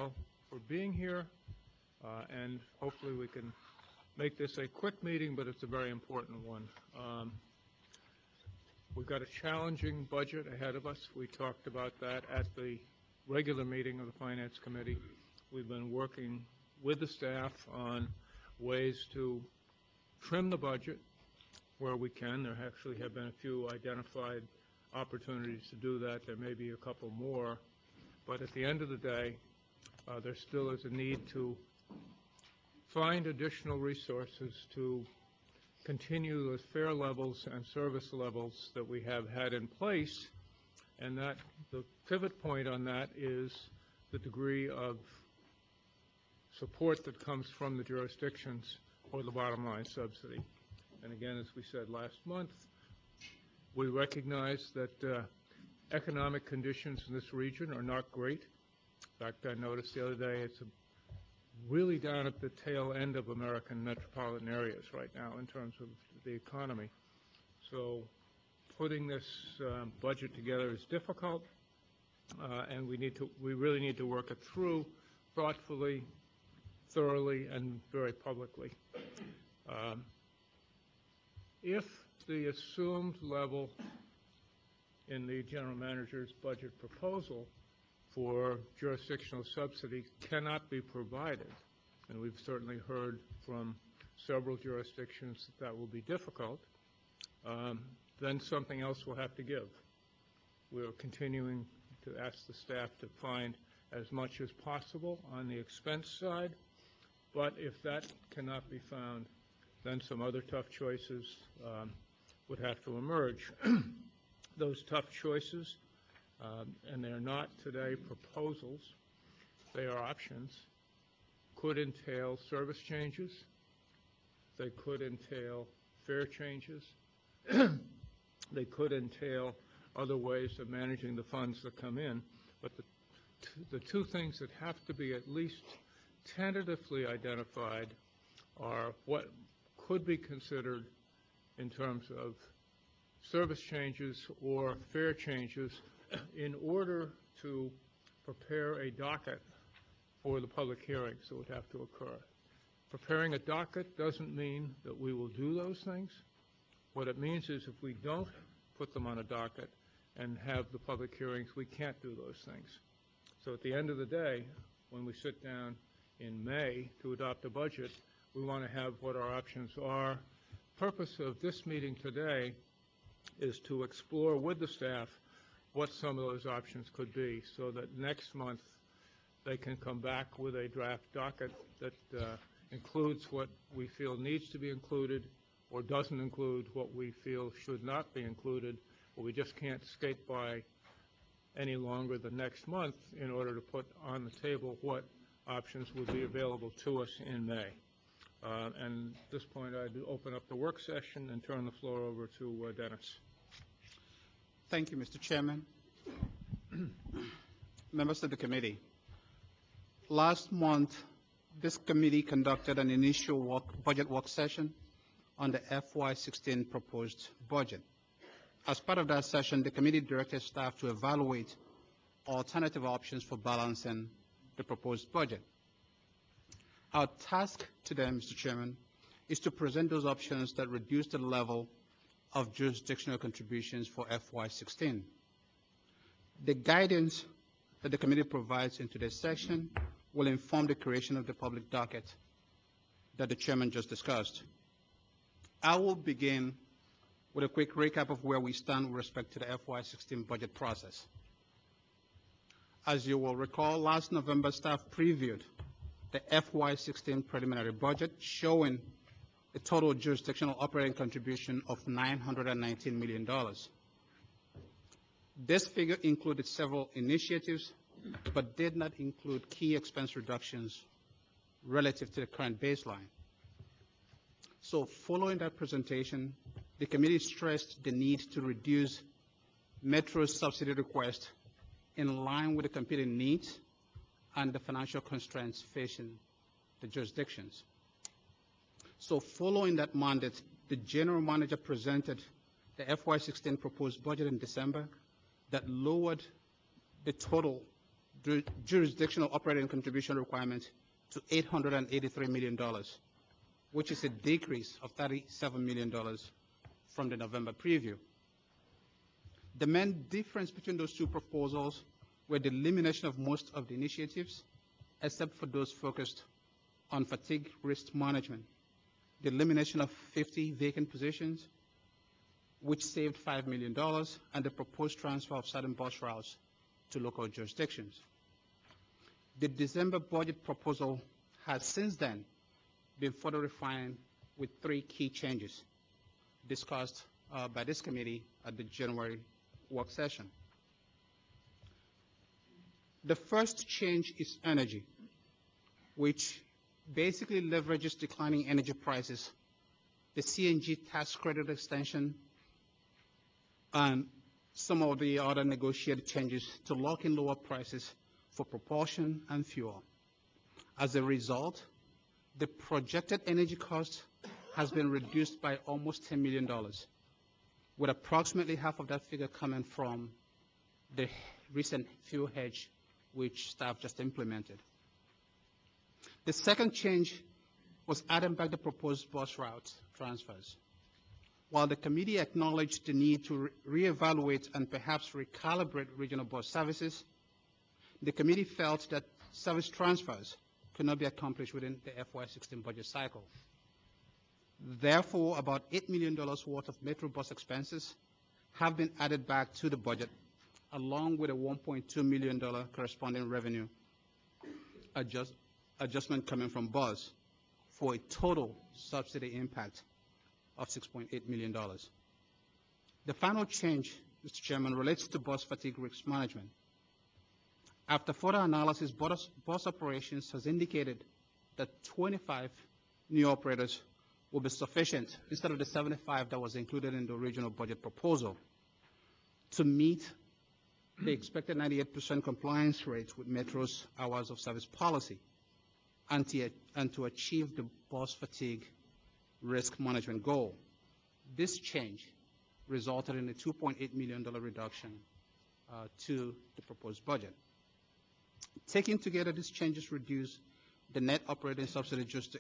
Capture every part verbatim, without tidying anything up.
all for being here, uh, and hopefully we can make this a quick meeting, but it's a very important one. Um, we've got a challenging budget ahead of us. We talked about that at the regular meeting of the Finance Committee. We've been working with the staff on ways to trim the budget where we can. There actually have been a few identified opportunities to do that. There may be a couple more. But at the end of the day, uh, there still is a need to find additional resources to continue those fare levels and service levels that we have had in place. And that the pivot point on that is the degree of support that comes from the jurisdictions or the bottom line subsidy. And again, as we said last month, we recognize that uh, economic conditions in this region are not great. In fact, I noticed the other day it's a really down at the tail end of American metropolitan areas right now in terms of the economy. So putting this um, budget together is difficult, uh, and we need to, we really need to work it through thoughtfully, thoroughly, and very publicly. Um, if the assumed level in the general manager's budget proposal for jurisdictional subsidy cannot be provided, and we've certainly heard from several jurisdictions that that will be difficult, um, then something else will have to give. We're continuing to ask the staff to find as much as possible on the expense side, but if that cannot be found, then some other tough choices um, would have to emerge. Those tough choices, um, and they're not today proposals, they are options, could entail service changes, they could entail fare changes, they could entail other ways of managing the funds that come in, but the, the two things that have to be at least tentatively identified are what could be considered in terms of service changes or fare changes in order to prepare a docket for the public hearings that would have to occur. Preparing a docket doesn't mean that we will do those things. What it means is if we don't put them on a docket and have the public hearings, we can't do those things. So at the end of the day, when we sit down in May to adopt a budget, we want to have what our options are. Purpose of this meeting today is to explore with the staff what some of those options could be so that next month they can come back with a draft docket that uh, includes what we feel needs to be included or doesn't include what we feel should not be included, but we just can't skate by any longer than next month in order to put on the table what options will be available to us in May. Uh, and at this point, I'd open up the work session and turn the floor over to uh, Dennis. Thank you, Mister Chairman. Members of the committee, last month, this committee conducted an initial work, budget work session on the F Y sixteen proposed budget. As part of that session, the committee directed staff to evaluate alternative options for balancing the proposed budget. Our task today, Mister Chairman, is to present those options that reduce the level of jurisdictional contributions for F Y sixteen. The guidance that the committee provides in today's section will inform the creation of the public docket that the chairman just discussed. I will begin with a quick recap of where we stand with respect to the F Y sixteen budget process. As you will recall, last November, staff previewed the F Y sixteen preliminary budget showing a total jurisdictional operating contribution of nine hundred nineteen million dollars. This figure included several initiatives, but did not include key expense reductions relative to the current baseline. So following that presentation, the committee stressed the need to reduce Metro's subsidy request in line with the competing needs and the financial constraints facing the jurisdictions. So following that mandate, the general manager presented the F Y sixteen proposed budget in December that lowered the total ju- jurisdictional operating contribution requirement to eight hundred eighty-three million dollars, which is a decrease of thirty-seven million dollars from the November preview. The main difference between those two proposals were the elimination of most of the initiatives, except for those focused on fatigue risk management, the elimination of fifty vacant positions, which saved five million dollars, and the proposed transfer of certain bus routes to local jurisdictions. The December budget proposal has since then been further refined with three key changes discussed uh, by this committee at the January work session. The first change is energy, which basically leverages declining energy prices, the C N G tax credit extension, and some of the other negotiated changes to lock in lower prices for propulsion and fuel. As a result, the projected energy cost has been reduced by almost ten million dollars, with approximately half of that figure coming from the recent fuel hedge which staff just implemented. The second change was adding back the proposed bus route transfers. While the committee acknowledged the need to re reevaluate and perhaps recalibrate regional bus services, the committee felt that service transfers could not be accomplished within the F Y sixteen budget cycle. Therefore, about eight million dollars worth of Metro bus expenses have been added back to the budget, along with a one point two million dollars corresponding revenue adjust, adjustment coming from bus, for a total subsidy impact of six point eight million dollars. The final change, Mister Chairman, relates to bus fatigue risk management. After further analysis, bus, bus operations has indicated that twenty-five new operators will be sufficient instead of the seventy-five that was included in the original budget proposal to meet the expected ninety-eight percent compliance rate with Metro's hours of service policy and to, and to achieve the bus fatigue risk management goal. This change resulted in a two point eight million dollars reduction uh, to the proposed budget. Taken together, these changes reduce the net operating subsidy jurisdi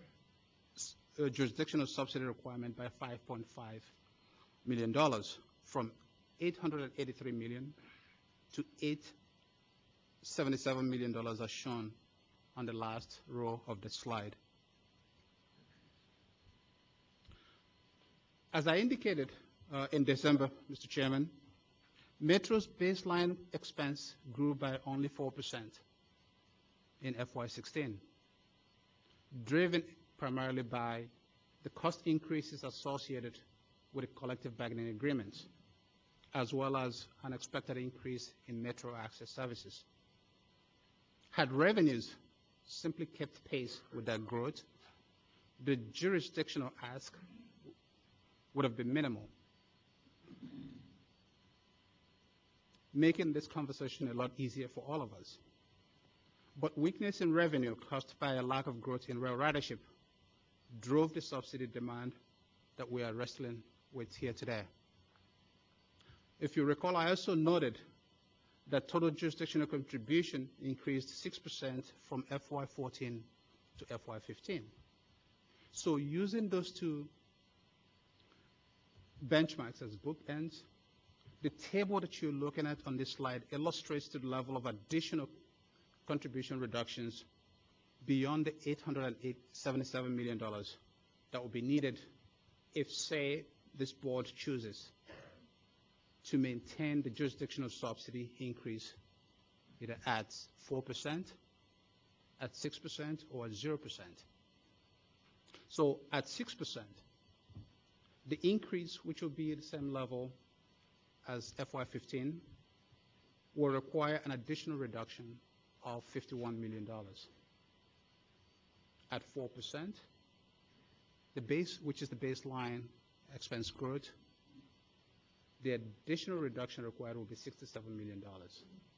uh, jurisdictional subsidy requirement by five point five million dollars from eight hundred eighty-three million dollars to eight hundred seventy-seven million dollars as shown on the last row of the slide. As I indicated uh, in December, Mister Chairman, Metro's baseline expense grew by only four percent in F Y sixteen, driven primarily by the cost increases associated with the collective bargaining agreements, as well as an expected increase in Metro access services. Had revenues simply kept pace with that growth, the jurisdictional ask would have been minimal, making this conversation a lot easier for all of us. But weakness in revenue caused by a lack of growth in rail ridership drove the subsidy demand that we are wrestling with here today. If you recall, I also noted that total jurisdictional contribution increased six percent from F Y fourteen to F Y fifteen. So using those two benchmarks as bookends, the table that you're looking at on this slide illustrates the level of additional contribution reductions beyond the eight hundred seventy-seven million dollars that will be needed if, say, this board chooses to maintain the jurisdictional subsidy increase either at four percent, at six percent, or at zero percent. So at six percent, the increase, which will be at the same level as F Y fifteen, will require an additional reduction of fifty-one million dollars. At four percent, the base, which is the baseline expense growth, the additional reduction required will be sixty-seven million dollars.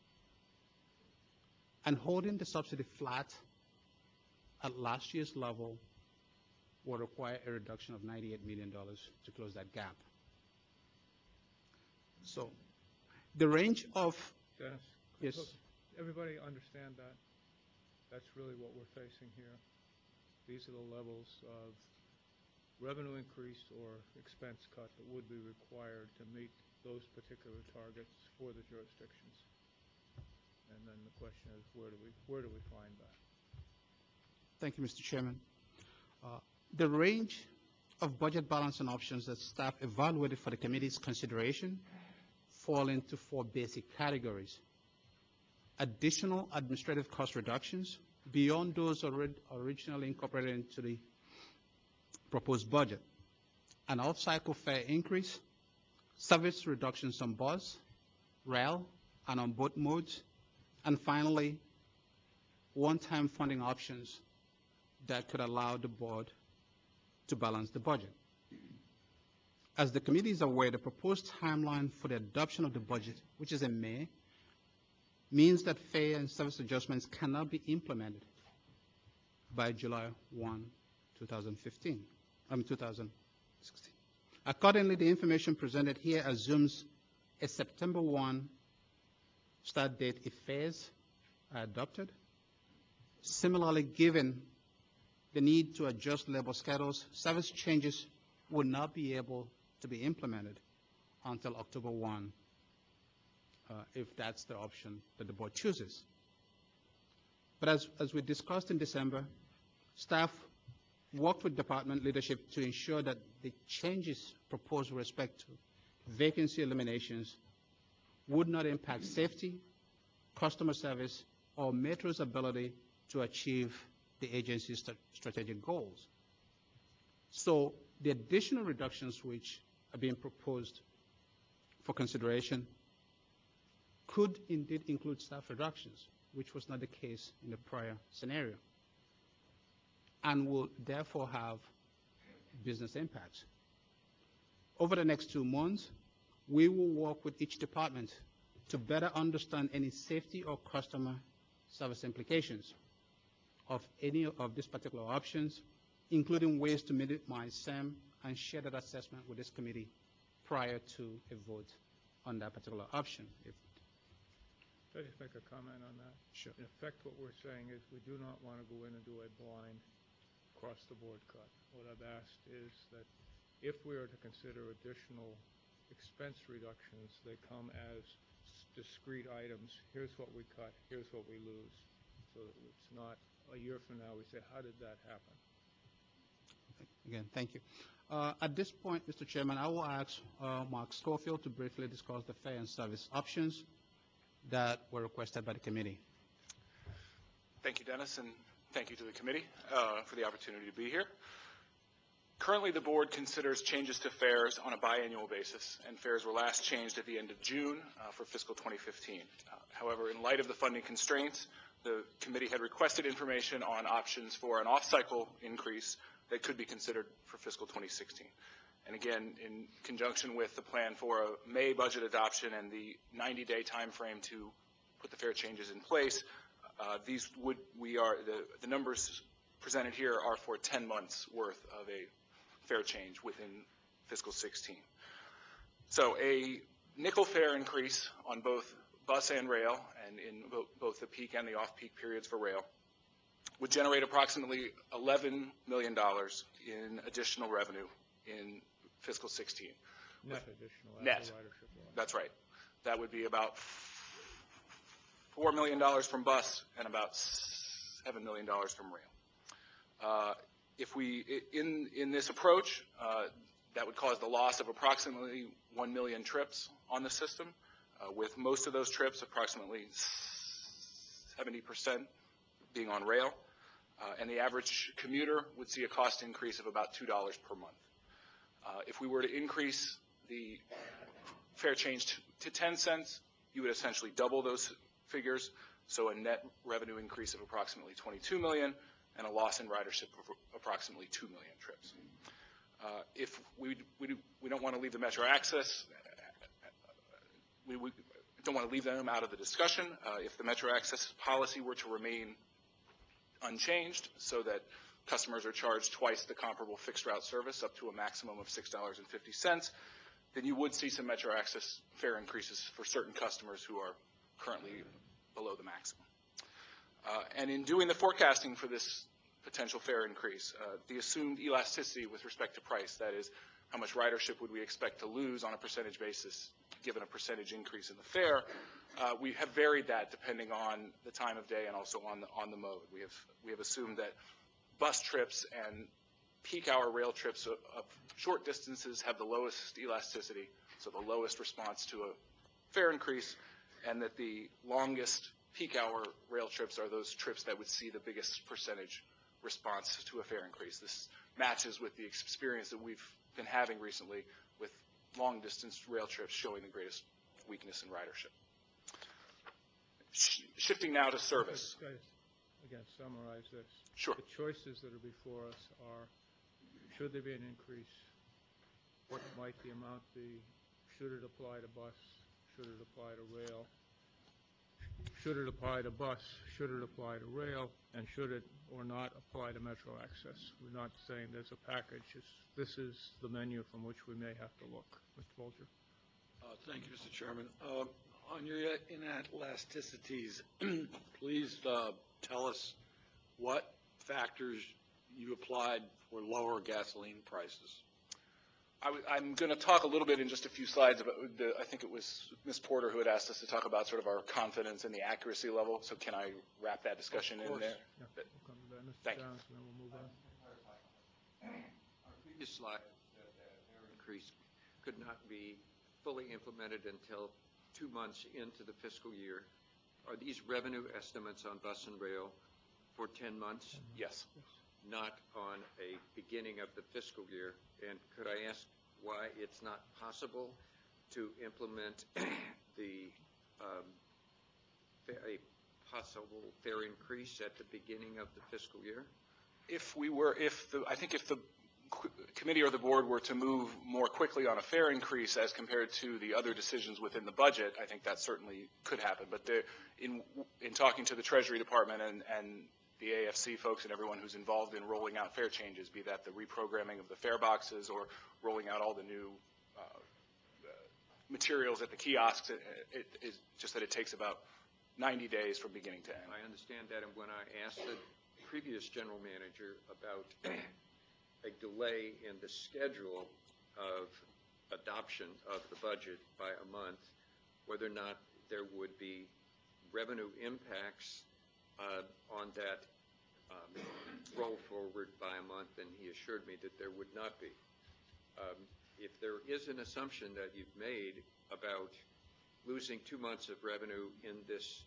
And holding the subsidy flat at last year's level will require a reduction of ninety-eight million dollars to close that gap. So the range of, Dennis, yes, everybody understand that? That's really what we're facing here. These are the levels of revenue increase or expense cut that would be required to meet those particular targets for the jurisdictions. And then the question is, where do we, where do we find that? Thank you, Mister Chairman. Uh, the range of budget balancing options that staff evaluated for the committee's consideration fall into four basic categories. Additional administrative cost reductions beyond those ori originally incorporated into the proposed budget, an off-cycle fare increase, service reductions on bus, rail, and on both modes, and finally, one-time funding options that could allow the board to balance the budget. As the committee is aware, the proposed timeline for the adoption of the budget, which is in May, means that fare and service adjustments cannot be implemented by July first, two thousand fifteen, I mean two thousand sixteen. Accordingly, the information presented here assumes a September first start date if fares are adopted. Similarly, given the need to adjust labor schedules, service changes would not be able to be implemented until October first, uh, if that's the option that the board chooses. But as, as we discussed in December, staff worked with department leadership to ensure that the changes proposed with respect to vacancy eliminations would not impact safety, customer service, or Metro's ability to achieve the agency's st strategic goals. So the additional reductions which are being proposed for consideration could indeed include staff reductions, which was not the case in the prior scenario, and will therefore have business impacts. Over the next two months, we will work with each department to better understand any safety or customer service implications of any of these particular options, including ways to minimize S A M, and share that assessment with this committee prior to a vote on that particular option. If Can I just make a comment on that? Sure. In effect, what we're saying is we do not want to go in and do a blind across-the-board cut. What I've asked is that if we are to consider additional expense reductions, they come as discrete items. Here's what we cut, here's what we lose. So it's not a year from now we say, how did that happen? Again, thank you. Uh, at this point, Mister Chairman, I will ask uh, Mark Schofield to briefly discuss the fare and service options that were requested by the committee. Thank you, Dennis, and thank you to the committee uh, for the opportunity to be here. Currently, the board considers changes to fares on a biannual basis, and fares were last changed at the end of June uh, for fiscal twenty fifteen. Uh, however, in light of the funding constraints, the committee had requested information on options for an off-cycle increase that could be considered for fiscal twenty sixteen. And again, in conjunction with the plan for a May budget adoption and the ninety day time frame to put the fare changes in place, uh, these would, we are, the, the numbers presented here are for ten months worth of a fare change within fiscal sixteen. So a nickel fare increase on both bus and rail, and in bo both the peak and the off-peak periods for rail, would generate approximately eleven million dollars in additional revenue in fiscal sixteen. Net additional Net. after ridership loss. That's right. That would be about four million dollars from bus and about seven million dollars from rail. Uh, if we, in, in this approach, uh, that would cause the loss of approximately one million trips on the system, uh, with most of those trips, approximately seventy percent, being on rail. Uh, and the average commuter would see a cost increase of about two dollars per month. Uh, if we were to increase the fare change to ten cents, you would essentially double those figures, so a net revenue increase of approximately twenty-two million dollars and a loss in ridership of approximately two million trips. Uh, if we, we, we don't want to leave the Metro Access, we, we don't want to leave them out of the discussion. Uh, if the Metro Access policy were to remain unchanged so that customers are charged twice the comparable fixed route service up to a maximum of six dollars and fifty cents, then you would see some Metro Access fare increases for certain customers who are currently below the maximum. Uh, and in doing the forecasting for this potential fare increase, uh, the assumed elasticity with respect to price, that is, how much ridership would we expect to lose on a percentage basis given a percentage increase in the fare, uh, we have varied that depending on the time of day and also on the, on the mode. We have, we have assumed that bus trips and peak hour rail trips of, of short distances have the lowest elasticity, so the lowest response to a fare increase, and that the longest peak hour rail trips are those trips that would see the biggest percentage response to a fare increase. This matches with the experience that we've been having recently with long distance rail trips showing the greatest weakness in ridership. Sh shifting now to service. Guys, again, summarize this. Sure. The choices that are before us are, should there be an increase? What might the amount be? Should it apply to bus? Should it apply to rail? Should it apply to bus? Should it apply to rail? And should it or not apply to metro access? We're not saying there's a package. It's, this is the menu from which we may have to look. Mister Bolger. Uh, thank you, Mister Chairman. Uh, on your inelasticities, please uh, tell us what factors you applied for lower gasoline prices. I w I'm going to talk a little bit in just a few slides about the, I think it was Miz Porter who had asked us to talk about sort of our confidence in the accuracy level. So can I wrap that discussion in there? Yeah, we'll come to that. Mister Thank you. Jones, and then we'll move on. On a previous slide, the fare increase could not be fully implemented until two months into the fiscal year. Are these revenue estimates on bus and rail for ten months? Yes. Not on a beginning of the fiscal year? And could I ask why it's not possible to implement the um, a possible fare increase at the beginning of the fiscal year? If we were, if the, I think if the committee or the board were to move more quickly on a fare increase as compared to the other decisions within the budget, I think that certainly could happen. But the, in in talking to the Treasury Department and, and the A F C folks and everyone who's involved in rolling out fare changes, be that the reprogramming of the fare boxes or rolling out all the new uh, uh, materials at the kiosks, it, it is just that it takes about ninety days from beginning to end. I understand that, and when I asked the previous general manager about a delay in the schedule of adoption of the budget by a month, whether or not there would be revenue impacts uh, on that um, roll forward by a month, and he assured me that there would not be. Um, if there is an assumption that you've made about losing two months of revenue in this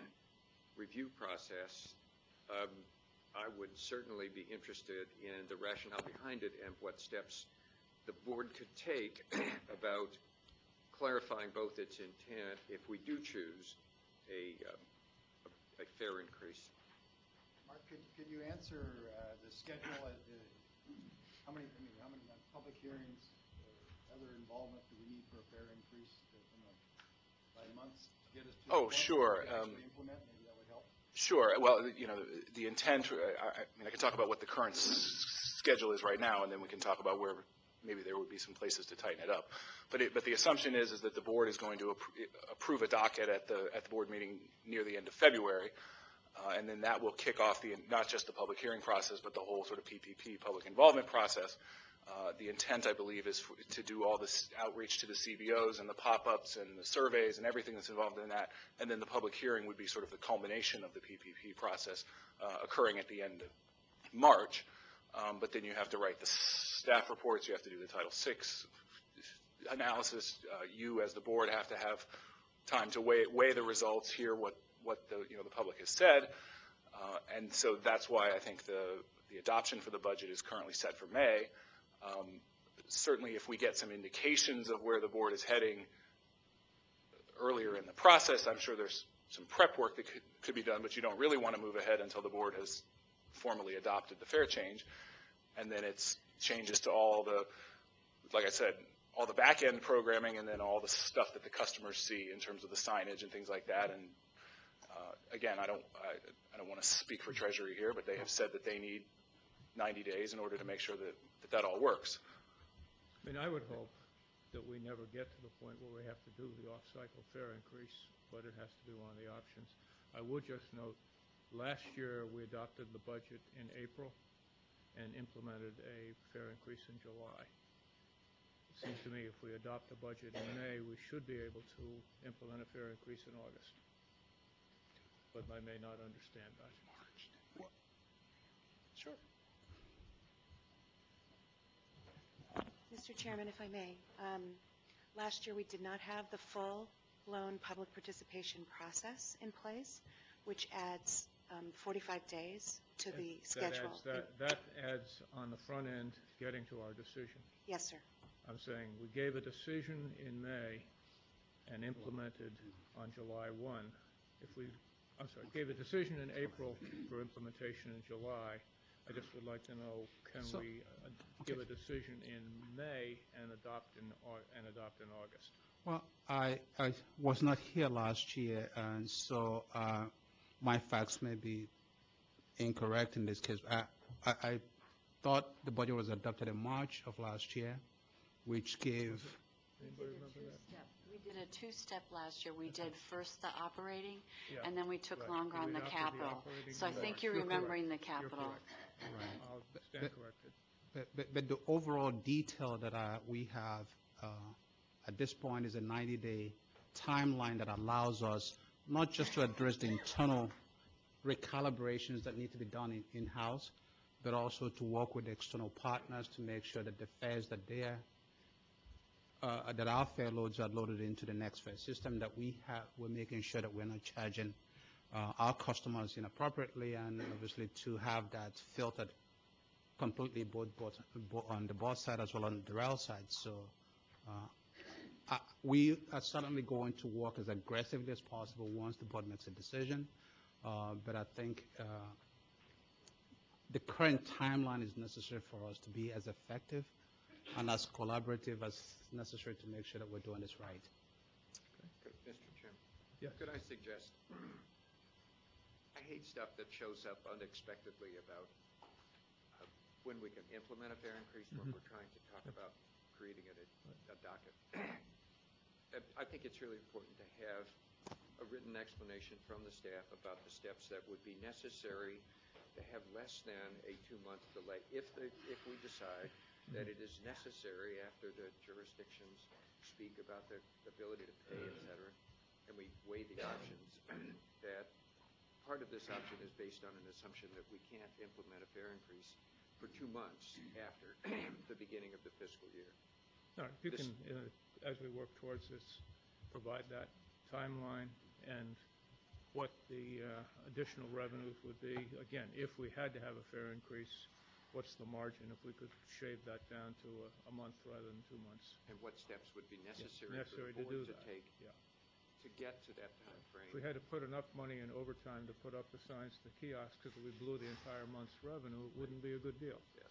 review process, um, I would certainly be interested in the rationale behind it and what steps the board could take about clarifying both its intent if we do choose a, um, a, a fair increase. Mark, could, could you answer uh, the schedule? At the, how many? I mean, how many public hearings, or other involvement do we need for a fair increase to, you know, by months to get us to? Oh, the point sure. where we Um, actually implement? Maybe that would help. Sure. Well, you know, the intent, I, I mean, I can talk about what the current s schedule is right now, and then we can talk about where maybe there would be some places to tighten it up. But, it, but the assumption is, is that the board is going to appro approve a docket at the, at the board meeting near the end of February, uh, and then that will kick off the, not just the public hearing process, but the whole sort of P P P, public involvement process. Uh, the intent, I believe, is for, to do all this outreach to the C B Os and the pop-ups and the surveys and everything that's involved in that, and then the public hearing would be sort of the culmination of the P P P process uh, occurring at the end of March. Um, but then you have to write the staff reports, you have to do the Title six analysis. Uh, you, as the board, have to have time to weigh, weigh the results, hear what, what the, you know, the public has said. Uh, and so that's why I think the, the adoption for the budget is currently set for May. Um, certainly if we get some indications of where the board is heading earlier in the process, I'm sure there's some prep work that could, could be done, but you don't really want to move ahead until the board has formally adopted the fare change. And then it's changes to all the, like I said, all the back-end programming and then all the stuff that the customers see in terms of the signage and things like that. And uh, again, I don't, I, I don't want to speak for Treasury here, but they have said that they need ninety days in order to make sure that, that that all works. I mean, I would hope that we never get to the point where we have to do the off-cycle fare increase, but it has to be one of the options. I would just note, last year, we adopted the budget in April and implemented a fare increase in July. It seems to me if we adopt a budget in May, we should be able to implement a fare increase in August. But I may not understand that. Sure. Mister Chairman, if I may, um, last year we did not have the full-blown public participation process in place, which adds um, forty-five days to the That schedule. adds- That, that adds on the front end, getting to our decision. Yes, sir. I'm saying we gave a decision in May and implemented on July first. If we, I'm sorry, gave a decision in April for implementation in July. I just would like to know, can So- we uh, give a decision in May and adopt in, Au- and adopt in August? Well, I, I was not here last year, and so uh, my facts may be incorrect in this case. I, I, I thought the budget was adopted in March of last year, which gave, Anybody remember that? Two-step. We did a two-step last year. We did first the operating, Yeah, and then we took right. longer We on the adopted the capital. operating So I in think March. you're You're correct. remembering the You're capital. correct. I'll stand corrected. but, but, but the overall detail that I, we have uh, at this point is a ninety-day timeline that allows us not just to address the internal recalibrations that need to be done in, in-house, but also to work with the external partners to make sure that the fares that they are, uh, that our fare loads are loaded into the next fare system, that we have, we're making sure that we're not charging uh, our customers inappropriately, and obviously to have that filtered completely both, both, both on the bus side as well on the rail side. So uh, uh, we are certainly going to work as aggressively as possible once the board makes a decision. Uh, but I think uh, the current timeline is necessary for us to be as effective and as collaborative as necessary to make sure that we're doing this right. Good. Mister Chairman? Yes. Could I suggest, I hate stuff that shows up unexpectedly about uh, when we can implement a fare increase, when we're trying to talk about creating a, a docket. And I think it's really important to have a written explanation from the staff about the steps that would be necessary to have less than a two-month delay if the, if we decide that it is necessary after the jurisdictions speak about their ability to pay, et cetera, and we weigh the options, that part of this option is based on an assumption that we can't implement a fare increase for two months after the beginning of the fiscal year. All right, you This- can, uh, as we work towards this, provide that timeline and what the uh, additional revenues would be. Again, if we had to have a fare increase, what's the margin if we could shave that down to a, a month rather than two months? And what steps would be necessary, necessary for to the do board to, that. take Yeah. to get to that time frame? If we had to put enough money in overtime to put up the signs, the kiosks, because we blew the entire month's revenue, it wouldn't be a good deal. Yes.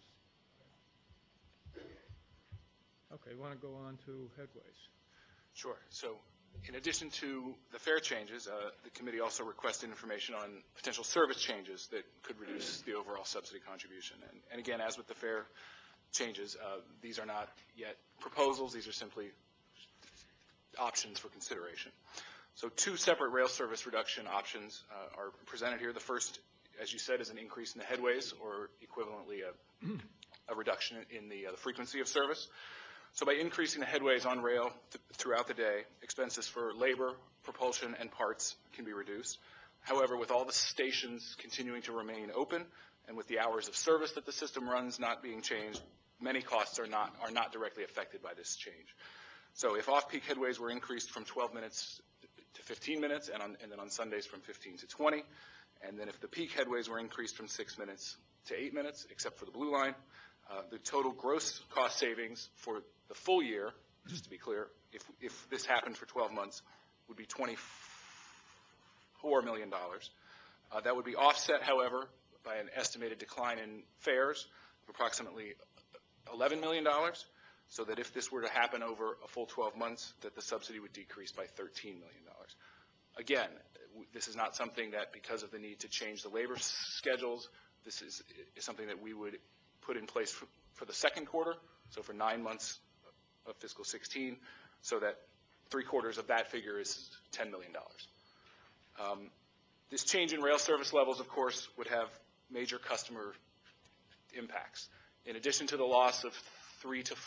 Okay, want to go on to headways? Sure. So in addition to the fare changes, uh, the committee also requested information on potential service changes that could reduce the overall subsidy contribution. And, and again, as with the fare changes, uh, these are not yet proposals. These are simply options for consideration. So two separate rail service reduction options uh, are presented here. The first, as you said, is an increase in the headways, or equivalently a, a reduction in the, uh, the frequency of service. So by increasing the headways on rail th throughout the day, expenses for labor, propulsion, and parts can be reduced. However, with all the stations continuing to remain open and with the hours of service that the system runs not being changed, many costs are not, are not directly affected by this change. So if off-peak headways were increased from twelve minutes to fifteen minutes, and, on, and then on Sundays from fifteen to twenty, and then if the peak headways were increased from six minutes to eight minutes, except for the blue line, uh, the total gross cost savings for the full year, just to be clear, if, if this happened for twelve months, would be twenty-four million dollars. Uh, that would be offset, however, by an estimated decline in fares of approximately eleven million dollars, so that if this were to happen over a full twelve months, that the subsidy would decrease by thirteen million dollars. Again, w- this is not something that, because of the need to change the labor s- schedules, this is, is something that we would put in place for, for the second quarter, so for nine months of fiscal sixteen, so that three quarters of that figure is ten million dollars. Um, This change in rail service levels, of course, would have major customer impacts. In addition to the loss of three to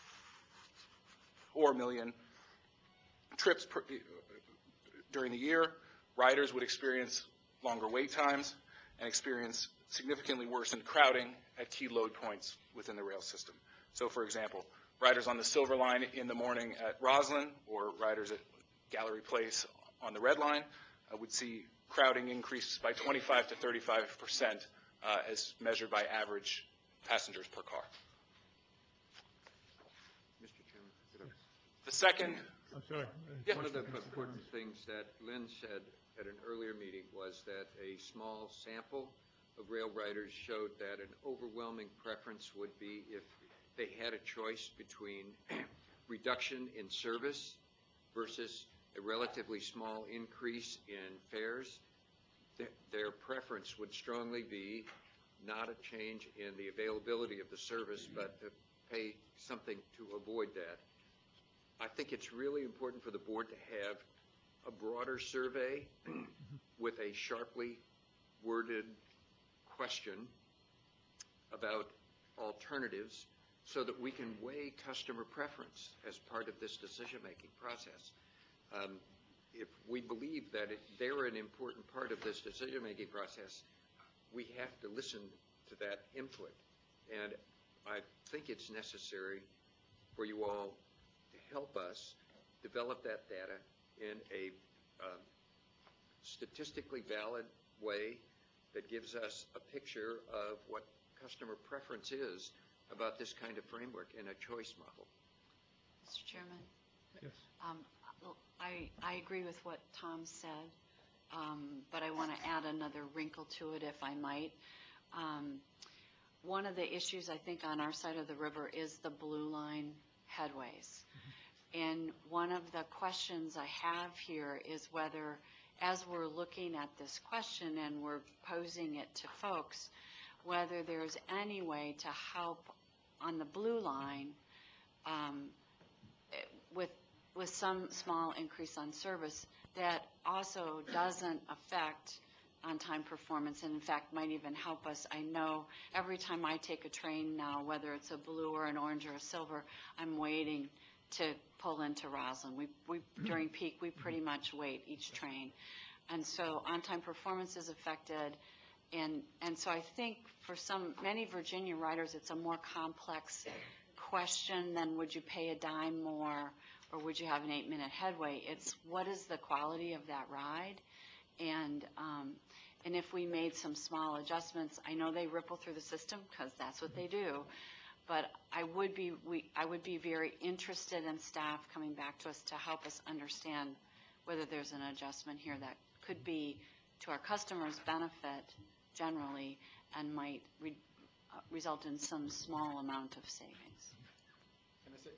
four million trips per, during the year, riders would experience longer wait times and experience significantly worsened crowding at key load points within the rail system. So, for example, riders on the Silver Line in the morning at Roslyn or riders at Gallery Place on the Red Line uh, would see crowding increase by twenty-five to thirty-five percent uh, as measured by average passengers per car. Mister Chairman, could I- The second, I'm sorry. Yeah. one of the important things that Lynn said at an earlier meeting was that a small sample of rail riders showed that an overwhelming preference would be if they had a choice between reduction in service versus a relatively small increase in fares, th their preference would strongly be not a change in the availability of the service, but to pay something to avoid that. I think it's really important for the board to have a broader survey with a sharply worded question about alternatives so that we can weigh customer preference as part of this decision-making process. Um, if we believe that it, they're an important part of this decision-making process, we have to listen to that input. And I think it's necessary for you all to help us develop that data in a um, statistically valid way that gives us a picture of what customer preference is about this kind of framework in a choice model. Mister Chairman? Yes. Um, well, I, I agree with what Tom said, um, but I want to add another wrinkle to it, if I might. Um, one of the issues, I think, on our side of the river is the Blue Line headways. And one of the questions I have here is whether, as we're looking at this question and we're posing it to folks, whether there's any way to help on the Blue Line um, with with some small increase on service that also doesn't affect on-time performance, and in fact might even help us. I know every time I take a train now, whether it's a blue or an orange or a silver, I'm waiting to pull into Roslyn. We, we during peak, we pretty much wait each train. And so on-time performance is affected. And, and so I think for some, many Virginia riders, it's a more complex question than would you pay a dime more or would you have an eight-minute headway. It's what is the quality of that ride? And, um, and if we made some small adjustments, I know they ripple through the system because that's what they do. But I would be, we, I would be very interested in staff coming back to us to help us understand whether there's an adjustment here that could be to our customers' benefit generally and might re, uh, result in some small amount of savings. Can I say,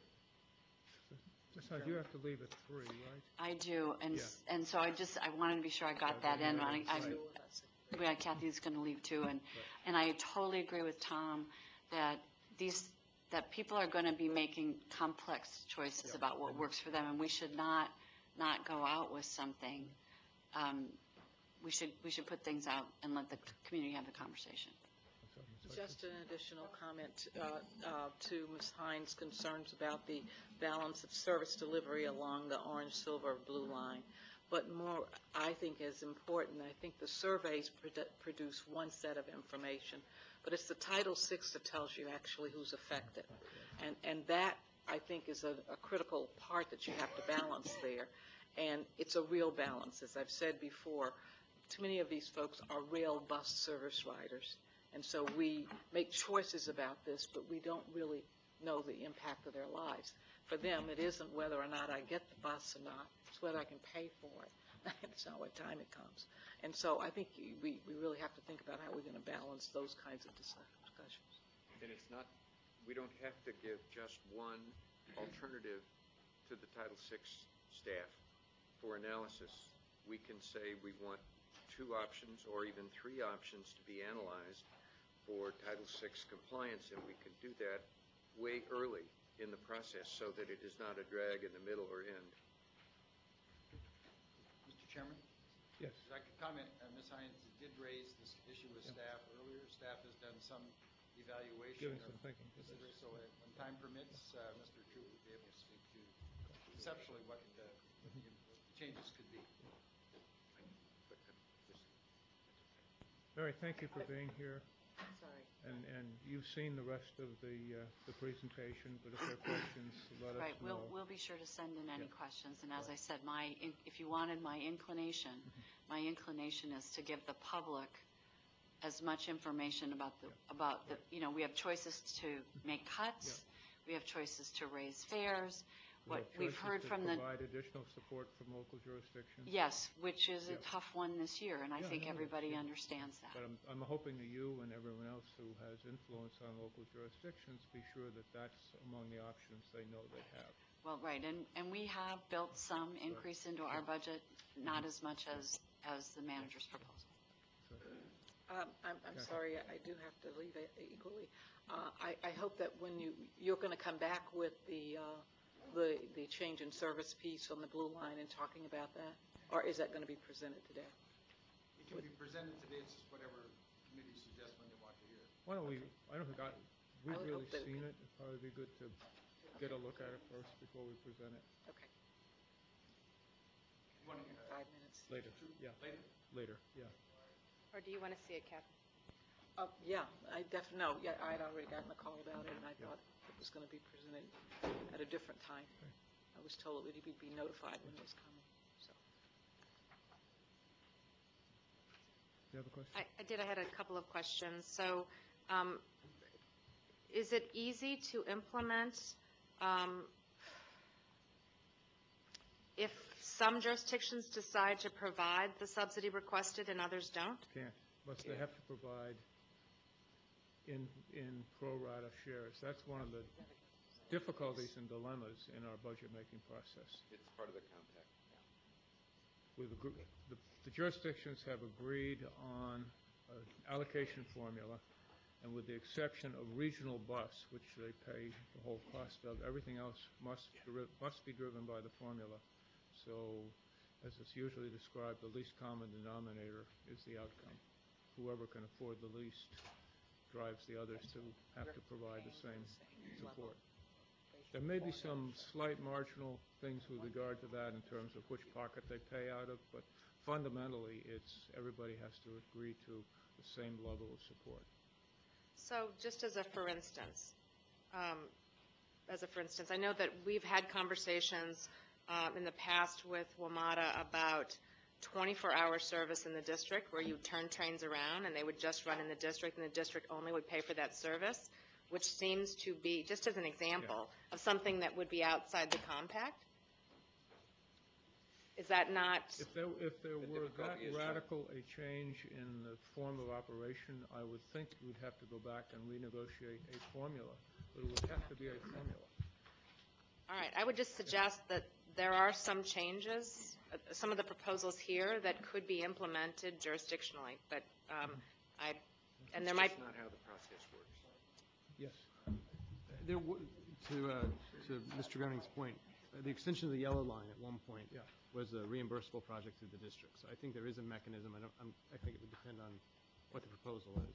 Just now, you have to leave at three, right? I do, and Yeah. and so I just I wanted to be sure I got Yeah, that yeah, in. yeah, I, right. I'm, yeah, Kathy's going to leave too, and and I totally agree with Tom that these that people are going to be making complex choices Yeah. about what works for them, and we should not not go out with something. Um, we should we should put things out and let the community have the conversation. Just an additional comment uh, uh, to Miz Hines' concerns about the balance of service delivery along the orange, silver, blue line. But more, I think, is important. I think the surveys produ produce one set of information, but it's the Title six that tells you actually who's affected. And, and that, I think, is a, a critical part that you have to balance there. And it's a real balance. As I've said before, too many of these folks are rail bus service riders. And so we make choices about this, but we don't really know the impact of their lives. For them, it isn't whether or not I get the bus or not. It's whether I can pay for it. It's not what time it comes. And so I think we, we really have to think about how we're going to balance those kinds of discussions. And it's not, we don't have to give just one alternative to the Title six staff for analysis. We can say we want two options or even three options to be analyzed for Title six compliance, and we can do that way early in the process so that it is not a drag in the middle or end. Mister Chairman? Yes. If I could comment, uh, Miz Hines did raise this issue with Yeah. staff earlier. Staff has done some evaluation Giving of some thinking to consider- this. So uh, when time permits, uh, Mister Troop would be able to speak to conceptually what the, what the what the changes could be. Mary, thank you for being here, Sorry. and, and you've seen the rest of the, uh, the presentation, but if there are questions, let us Right, we'll, know. we'll be sure to send in any Yeah. questions, and as I said, my, in- if you wanted my inclination, my inclination is to give the public as much information about the, about the, you know, we have choices to make cuts, we have choices to raise fares, We what have we've choices heard to from the, Provide additional support from local jurisdictions. yes, which is a Yeah. tough one this year, and I Yeah, think I know it is, everybody yeah. understands that. But I'm, I'm hoping that you and everyone else who has influence on local jurisdictions be sure that that's among the options they know they have. Well, right, and, and we have built some increase into our budget, not as much as, as the manager's proposal. So, Um, I'm, I'm Okay. sorry, I I do have to leave it equally. Uh, I, I hope that when you, you're going to come back with the, uh, the, the change in service piece on the Blue Line and talking about that? Or is that going to be presented today? It can be presented today. It's just whatever committee suggests when they want to hear it. Why don't we, I don't think I, we've would really hope that it seen could- it. It'd probably be good to get a look at it first before we present it Okay, You want to, uh, five minutes. later. Yeah, later? later, yeah. Or do you want to see it, Captain? Uh, Yeah, I definitely, no, yeah, I'd already gotten a call about it, and I thought it was going to be presented at a different time. I was told it would be notified when it was coming, so. You have a question? I, I did, I had a couple of questions. So, um, is it easy to implement, um, if some jurisdictions decide to provide the subsidy requested and others don't? Can't, but they have to provide in, in pro rata shares. That's one of the difficulties and dilemmas in our budget-making process. It's part of the compact. We've agre- the, the jurisdictions have agreed on an allocation formula, and with the exception of regional bus, which they pay the whole cost of, everything else must, deri- must be driven by the formula. So, as it's usually described, the least common denominator is the outcome. Whoever can afford the least drives the others to have to provide the same support. There may be some slight marginal things with regard to that in terms of which pocket they pay out of, but fundamentally, it's everybody has to agree to the same level of support. So just as a for instance, um, as a for instance, I know that we've had conversations um, in the past with WMATA about twenty-four hour service in the district where you turn trains around and they would just run in the district and the district only would pay for that service, which seems to be, just as an example, of something that would be outside the compact? Is that not, If there, if there The were that difficulty is- radical a change in the form of operation, I would think we'd have to go back and renegotiate a formula, but it would have to be a formula. all right, I would just suggest that there are some changes, uh, some of the proposals here that could be implemented jurisdictionally, but um, I, and there It's might, just not how the process works. Yes. There, w- to, uh, to Mister Gunning's point, uh, the extension of the yellow line at one point Yeah. was a reimbursable project through the district. So I think there is a mechanism. I don't, I'm, I think it would depend on what the proposal is.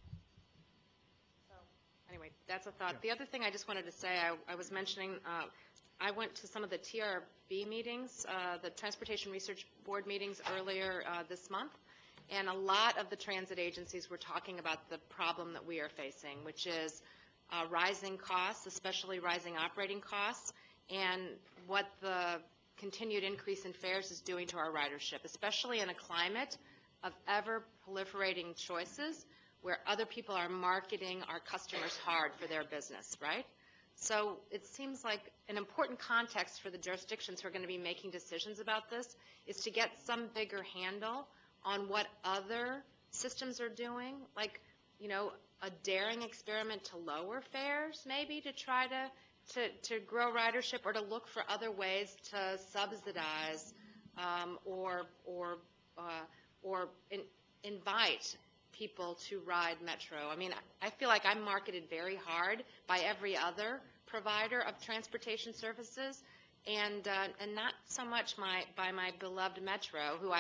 anyway, that's a thought. Yeah. The other thing I just wanted to say, I, I was mentioning, uh, I went to some of the T R B meetings, uh, the Transportation Research Board meetings earlier uh, this month, and a lot of the transit agencies were talking about the problem that we are facing, which is uh, rising costs, especially rising operating costs, and what the continued increase in fares is doing to our ridership, especially in a climate of ever proliferating choices where other people are marketing our customers hard for their business, right? So it seems like an important context for the jurisdictions who are going to be making decisions about this is to get some bigger handle on what other systems are doing, like, you know, a daring experiment to lower fares, maybe, to try to, to, to grow ridership, or to look for other ways to subsidize um, or, or, uh, or in, invite people to ride Metro. I mean, I feel like I'm marketed very hard by every other provider of transportation services, and uh, and not so much my by my beloved Metro, who I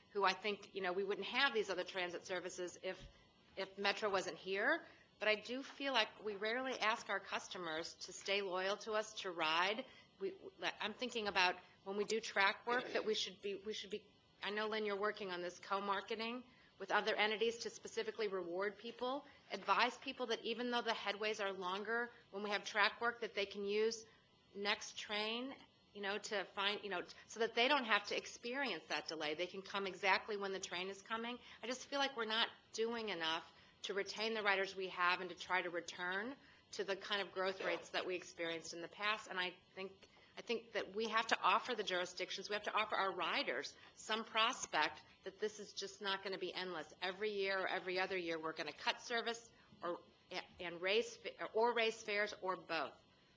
who I think, you know, we wouldn't have these other transit services if, if Metro wasn't here. But I do feel like we rarely ask our customers to stay loyal to us, to ride. We, I'm thinking about when we do track work that we should be, we should be, I know, Lynn, you're working on this co-marketing with other entities to specifically reward people, advise people that even though the headways are longer, when we have track work, that they can use Next Train, you know, to find, you know, so that they don't have to experience that delay. They can come exactly when the train is coming. I just feel like we're not doing enough to retain the riders we have and to try to return to the kind of growth rates that we experienced in the past. And I think I think that we have to offer the jurisdictions, we have to offer our riders some prospect that this is just not going to be endless. Every year or every other year, we're going to cut service or and raise or raise fares or both.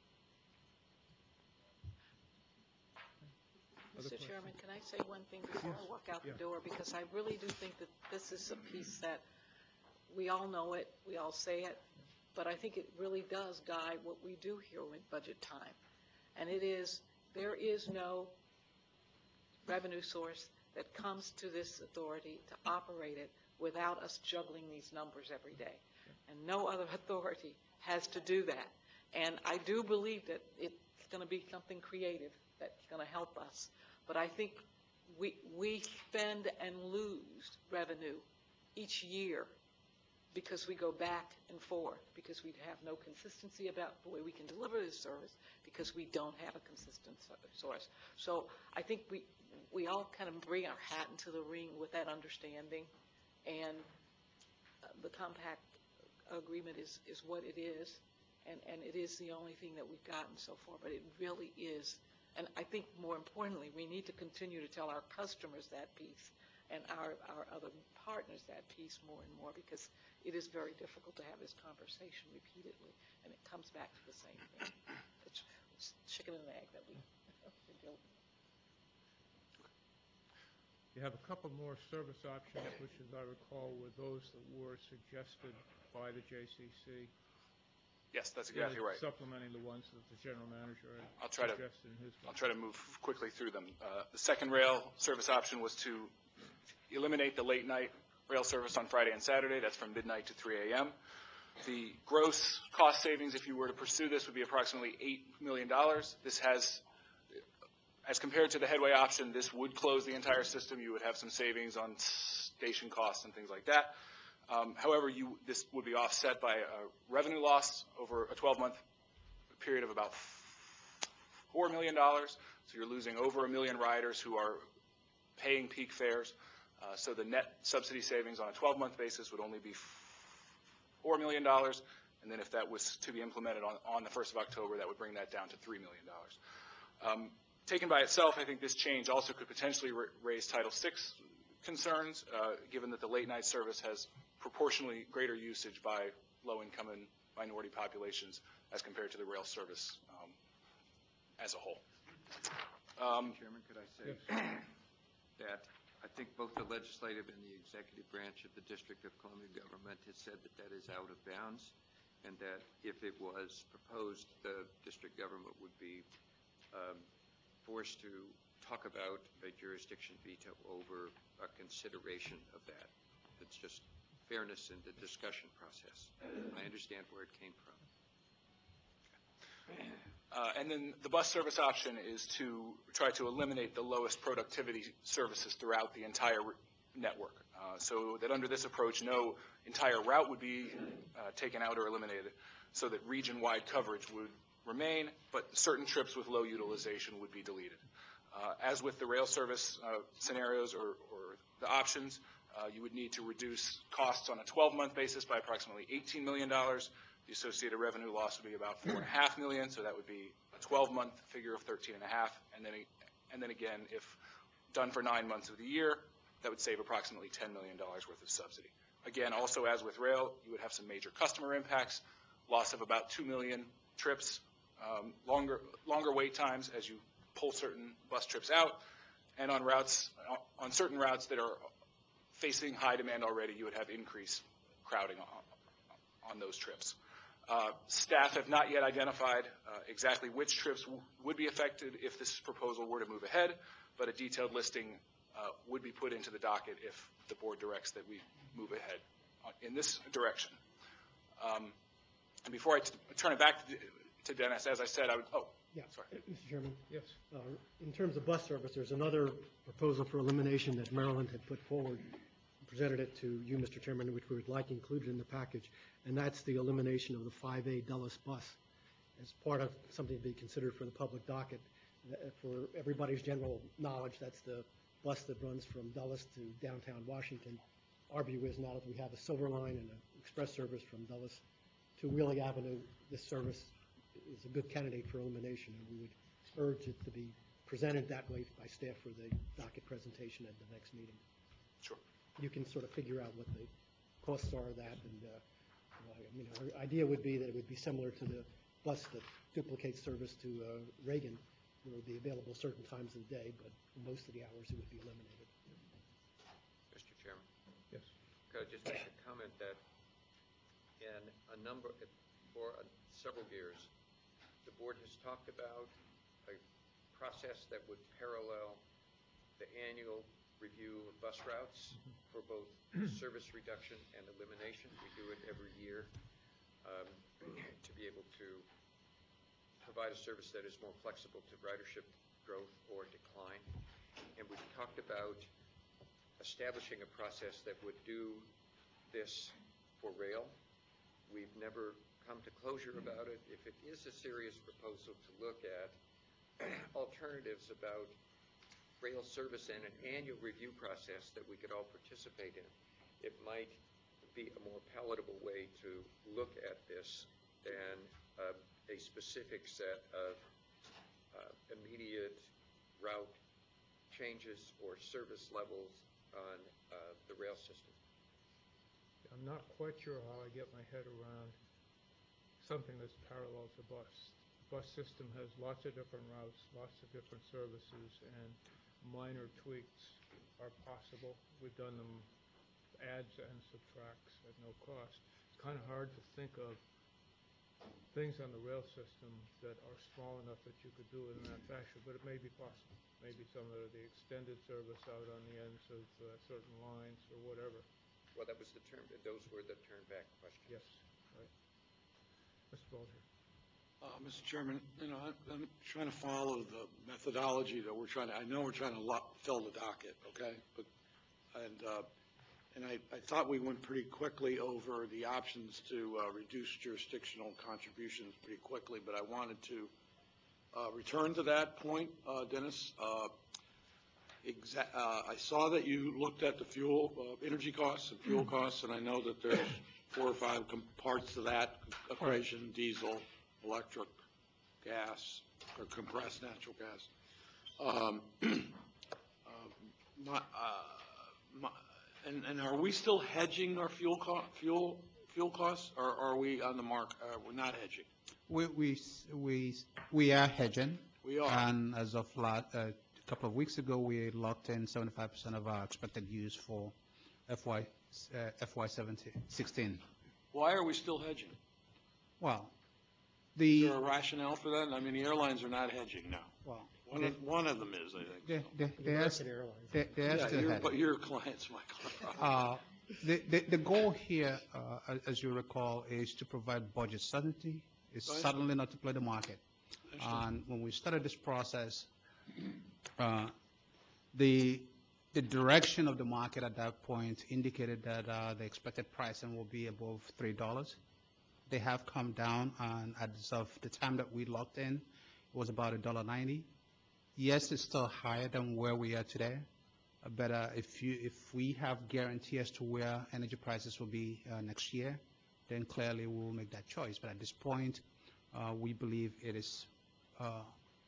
Mister Chairman, can I say one thing before I walk out the door? Because I really do think that this is a piece that we all know it, we all say it, but I think it really does guide what we do here in budget time. And it is, there is no revenue source that comes to this authority to operate it without us juggling these numbers every day. And no other authority has to do that. And I do believe that it's going to be something creative that's going to help us. But I think we, we spend and lose revenue each year because we go back and forth, because we have no consistency about the way we can deliver this service, because we don't have a consistent source. So I think we, we all kind of bring our hat into the ring with that understanding, and uh, the compact agreement is, is what it is, and, and it is the only thing that we've gotten so far, but it really is. And I think more importantly, we need to continue to tell our customers that piece and our, our other partners that piece more and more, because it is very difficult to have this conversation repeatedly, and it comes back to the same thing. It's, it's chicken and egg that we deal with. You have a couple more service options, which, as I recall, were those that were suggested by the J C C. Yes, that's exactly right. Supplementing the ones that the general manager had I'll try to, suggested in his. I'll try to move quickly through them. Uh, the second rail service option was to eliminate the late night rail service on Friday and Saturday. That's from midnight to three a m The gross cost savings, if you were to pursue this, would be approximately eight million dollars. This has, as compared to the headway option, this would close the entire system. You would have some savings on station costs and things like that. Um, however, you, this would be offset by a revenue loss over a twelve-month period of about four million dollars. So you're losing over a million riders who are paying peak fares. Uh, so the net subsidy savings on a twelve-month basis would only be four million dollars. And then if that was to be implemented on, on the first of October, that would bring that down to three million dollars. Um, taken by itself, I think this change also could potentially raise Title six concerns, uh, given that the late night service has proportionally greater usage by low-income and minority populations as compared to the rail service um, as a whole. Um, Chairman, could I say that I think both the legislative and the executive branch of the District of Columbia government has said that that is out of bounds, and that if it was proposed, the district government would be um, forced to talk about a jurisdiction veto over a consideration of that. It's just fairness in the discussion process. I understand where it came from. Uh, and then the bus service option is to try to eliminate the lowest productivity services throughout the entire network. Uh, so that under this approach, no entire route would be uh, taken out or eliminated, so that region-wide coverage would remain, but certain trips with low utilization would be deleted. Uh, as with the rail service uh, scenarios or, or the options, uh, you would need to reduce costs on a twelve-month basis by approximately eighteen million dollars. The associated revenue loss would be about four and a half million, so that would be a twelve-month figure of thirteen and a half, and then and then again, if done for nine months of the year, that would save approximately ten million dollars worth of subsidy. Again, also as with rail, you would have some major customer impacts, loss of about two million trips, um, longer longer wait times as you pull certain bus trips out, and on routes on certain routes that are facing high demand already, you would have increased crowding on, on those trips. Uh, staff have not yet identified uh, exactly which trips w would be affected if this proposal were to move ahead, but a detailed listing uh, would be put into the docket if the board directs that we move ahead uh, in this direction. Um, and before I t- turn it back to, to Dennis, as I said, I would, oh, Yeah, sorry. Mister Chairman, Yes. uh, in terms of bus service, there's another proposal for elimination that Maryland had put forward, presented it to you, Mister Chairman, which we would like included in the package, and that's the elimination of the five A Dulles bus as part of something to be considered for the public docket. That- For everybody's general knowledge, that's the bus that runs from Dulles to downtown Washington. Our view is now that we have a Silver Line and an express service from Dulles to Wheeling Avenue, this service is a good candidate for elimination, and we would urge it to be presented that way by staff for the docket presentation at the next meeting. Sure. You can sort of figure out what the costs are of that, and, uh, I mean, our idea would be that it would be similar to the bus that duplicates service to uh, Reagan, where it would be available certain times of the day, but most of the hours it would be eliminated. Mister Chairman, Yes. could I just make a comment that in a number, for uh, several years, the board has talked about a process that would parallel the annual review of bus routes for both service reduction and elimination. We do it every year um, to be able to provide a service that is more flexible to ridership growth or decline. And we've talked about establishing a process that would do this for rail. We've never come to closure about it. If it is a serious proposal to look at alternatives about rail service and an annual review process that we could all participate in, it might be a more palatable way to look at this than uh, a specific set of uh, immediate route changes or service levels on uh, the rail system. I'm not quite sure how I get my head around something that's parallel to bus. The bus system has lots of different routes, lots of different services, and minor tweaks are possible. We've done them, adds and subtracts at no cost. It's kind of hard to think of things on the rail system that are small enough that you could do it in that fashion, but it may be possible. Maybe some of the extended service out on the ends of uh, certain lines or whatever. Well, that was the term, those were the turn back questions. Yes, right. Mister Bolger. Uh, Mister Chairman, you know, I'm, I'm trying to follow the methodology that we're trying to, I know we're trying to lo- fill the docket, okay? But, and, uh, and I, I thought we went pretty quickly over the options to uh, reduce jurisdictional contributions pretty quickly, but I wanted to uh, return to that point, uh, Dennis. Uh, exa- uh, I saw that you looked at the fuel, uh, energy costs and fuel costs, and I know that there's four or five com- parts to that equation: diesel, electric, gas, or compressed natural gas. Um, uh, my, uh, my, and, and are we still hedging our fuel co- fuel fuel costs, or are we on the mark? Uh, we're not hedging. We, we, we, we are hedging. We are. And as of la- uh, a couple of weeks ago, we locked in seventy-five percent of our expected use for F Y, uh, F Y sixteen. Why are we still hedging? Well, Is the, there a rationale for that? I mean, the airlines are not hedging now. well, One they, of, one of them is, I think. they, so. they, they are, American Airlines. they, they are Yeah, still your, hedging. but your clients, my client. Uh, The, the, the goal here, uh, as you recall, is to provide budget certainty. It's I certainly not to play the market. I understand. And when we started this process, uh, the, the direction of the market at that point indicated that uh, the expected pricing will be above three dollars. They have come down, and as of the time that we locked in, it was about one dollar ninety. Yes, it's still higher than where we are today. But uh, if you if we have guarantee as to where energy prices will be uh, next year, then clearly we will make that choice. But at this point, uh, we believe it is uh,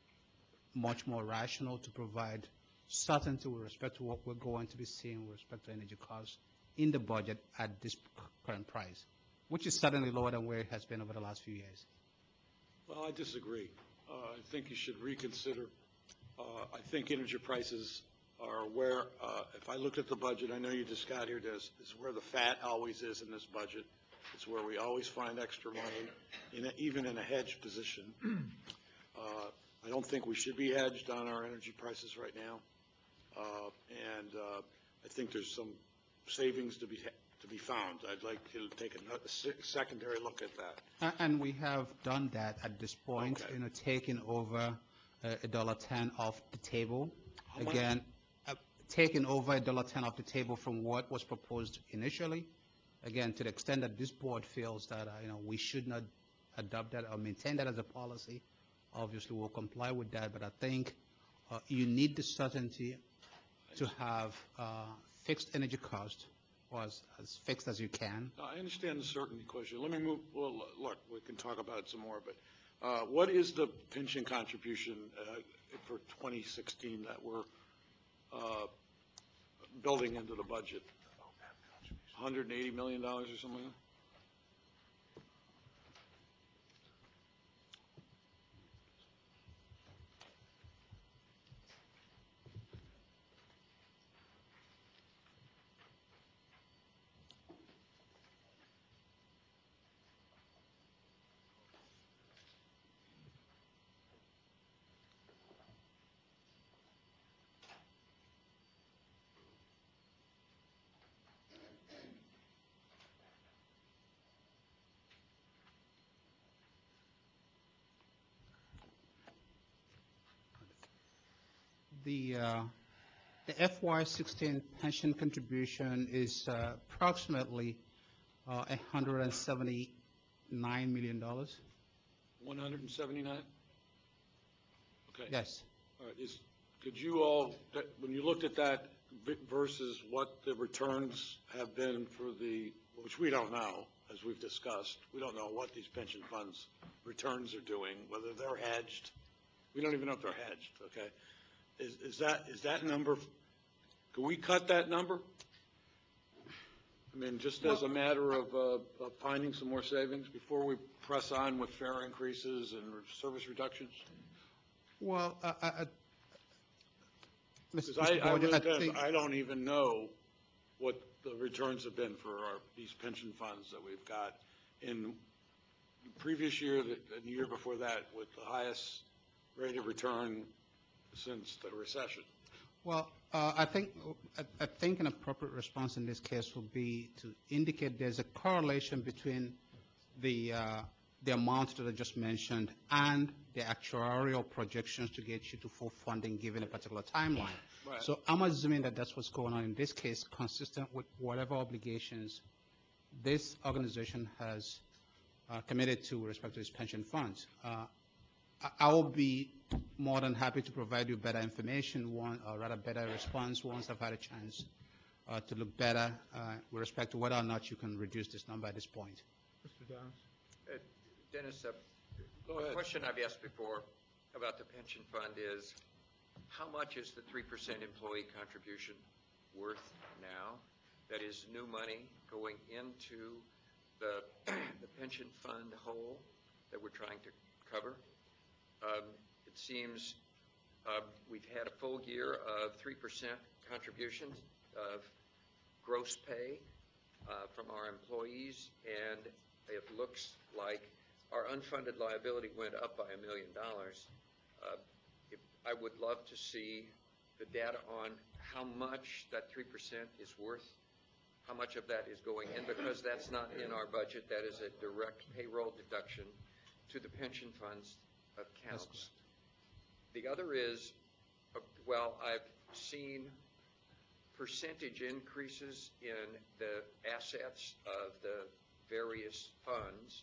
much more rational to provide certainty with respect to what we're going to be seeing with respect to energy costs in the budget at this current price, which is certainly lower than where it has been over the last few years. Well, I disagree. Uh, I think you should reconsider. Uh, I think energy prices are where, uh, if I look at the budget, I know you just got here, this is where the fat always is in this budget. It's where we always find extra money, in a, even in a hedged position. Uh, I don't think we should be hedged on our energy prices right now. uh, and uh, I think there's some savings to be to be found. I'd like to take a, a se- secondary look at that. A- And we have done that at this point, Okay. you know, taking over uh, a dollar ten off the table. How much? Again, uh, taking over a dollar ten off the table from what was proposed initially. Again, to the extent that this board feels that, uh, you know, we should not adopt that or maintain that as a policy, obviously we'll comply with that, but I think uh, you need the certainty to have uh, fixed energy cost, or as, as fixed as you can. Now, I understand the certainty question. Let me move, well, look, we can talk about it some more, but uh, what is the pension contribution uh, for twenty sixteen that we're uh, building into the budget? one hundred eighty million dollars or something? The, uh, the F Y sixteen pension contribution is uh, approximately uh, one hundred seventy-nine million dollars. one hundred seventy-nine? Okay. Yes. All right, is, could you all, that- when you looked at that vi- versus what the returns have been for the, which we don't know, as we've discussed, we don't know what these pension funds returns are doing, whether they're hedged. We don't even know if they're hedged, okay? Is, is that, is that number, can we cut that number? I mean, just as a matter of, uh, of finding some more savings before we press on with fare increases and service reductions? Well, uh, uh, uh, Because Mister I, I, Boyd, I would- think, I don't even know what the returns have been for our, these pension funds that we've got in the previous year, the, the year before that, with the highest rate of return since the recession. well, uh, I think, I, I think an appropriate response in this case would be to indicate there's a correlation between the, uh, the amount that I just mentioned and the actuarial projections to get you to full funding given a particular timeline. Right. So I'm assuming that that's what's going on in this case, consistent with whatever obligations this organization has uh, committed to with respect to its pension funds. Uh, I- I will be more than happy to provide you better information, one, or rather better response once I've had a chance uh, to look better uh, with respect to whether or not you can reduce this number at this point. Mister Downs? Uh, Dennis, uh, Go the ahead. question I've asked before about the pension fund is, how much is the three percent employee contribution worth now? That is new money going into the, the pension fund hole that we're trying to cover. Um, it seems uh, we've had a full year of three percent contributions of gross pay uh, from our employees, and it looks like our unfunded liability went up by a million dollars. Uh, if- I would love to see the data on how much that three percent is worth, how much of that is going in, because that's not in our budget. That is a direct payroll deduction to the pension funds accounts. The other is, uh, well, I've seen percentage increases in the assets of the various funds.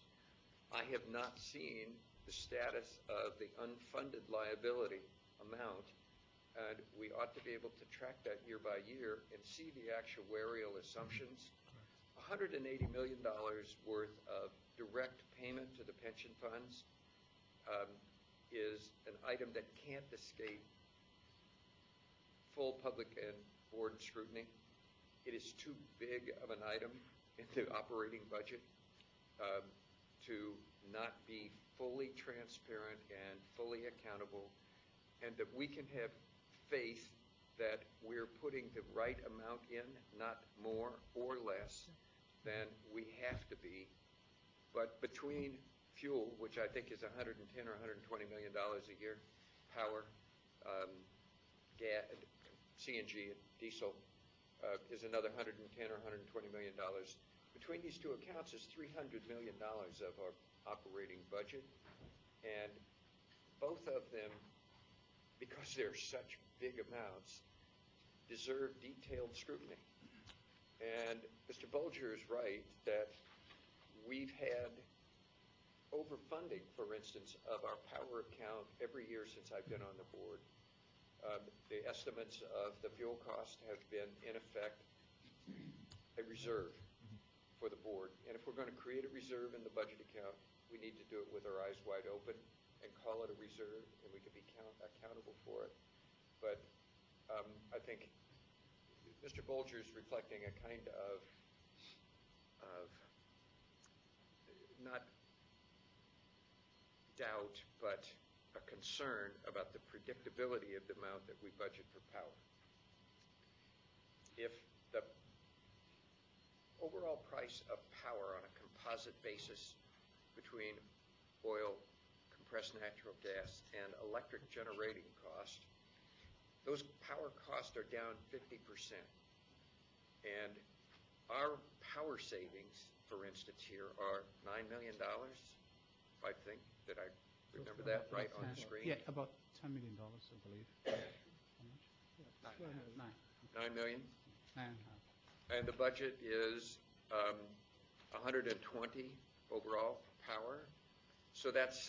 I have not seen the status of the unfunded liability amount, and we ought to be able to track that year by year and see the actuarial assumptions. one hundred eighty million dollars worth of direct payment to the pension funds um, is an item that can't escape full public and board scrutiny. It is too big of an item in the operating budget um, to not be fully transparent and fully accountable, and that we can have faith that we're putting the right amount in, not more or less than we have to be. But between fuel, which I think is one hundred ten or one hundred twenty million dollars a year, power, um, gas, C N G and diesel uh, is another one hundred ten or one hundred twenty million dollars. Between these two accounts is three hundred million dollars of our operating budget, and both of them, because they're such big amounts, deserve detailed scrutiny. And Mister Bolger is right that we've had overfunding, for instance, of our power account every year since I've been on the board. Um, the estimates of the fuel cost have been, in effect, a reserve for the board. And if we're going to create a reserve in the budget account, we need to do it with our eyes wide open and call it a reserve, and we can be count, accountable for it. But um, I think Mister Bolger is reflecting a kind of, of not doubt, but a concern about the predictability of the amount that we budget for power. If the overall price of power on a composite basis between oil, compressed natural gas, and electric generating cost, those power costs are down fifty percent. And our power savings, for instance, here are nine million dollars, I think. Did I remember that right on the screen? Yeah, about ten million dollars, I believe. How much? Nine. Nine. Nine million? Nine and a half. And the budget is um, one hundred twenty overall power. So that's,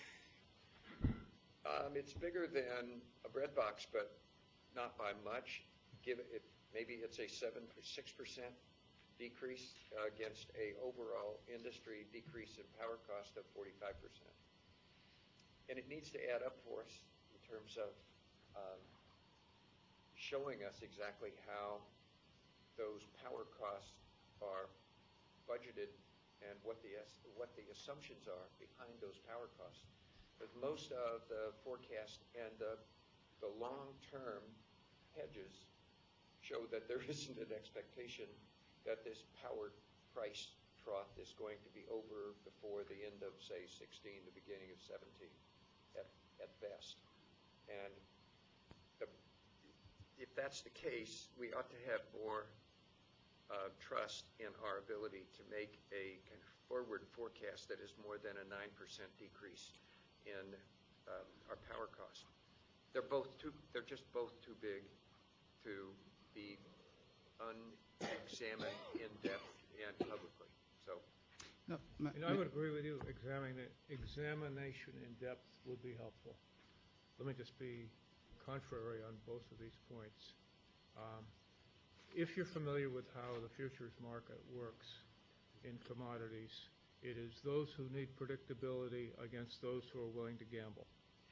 um, it's bigger than a bread box, but not by much. Give it, maybe it's a seven or six percent decrease uh, against a overall industry decrease in power cost of forty-five percent. And it needs to add up for us in terms of um, showing us exactly how those power costs are budgeted and what the what the assumptions are behind those power costs. But most of the forecast and the the long-term hedges show that there isn't an expectation that this power price trough is going to be over before the end of, say, sixteen, the beginning of seventeen, at, at best. And the, if that's the case, we ought to have more uh, trust in our ability to make a kind of forward forecast that is more than a nine percent decrease in um, our power cost. They're both too, they're just both too big to be unexamined in depth and publicly. So, No, ma- And I ma- would agree with you, examining, examination in depth would be helpful. Let me just be contrary on both of these points. Um, If you're familiar with how the futures market works in commodities, it is those who need predictability against those who are willing to gamble.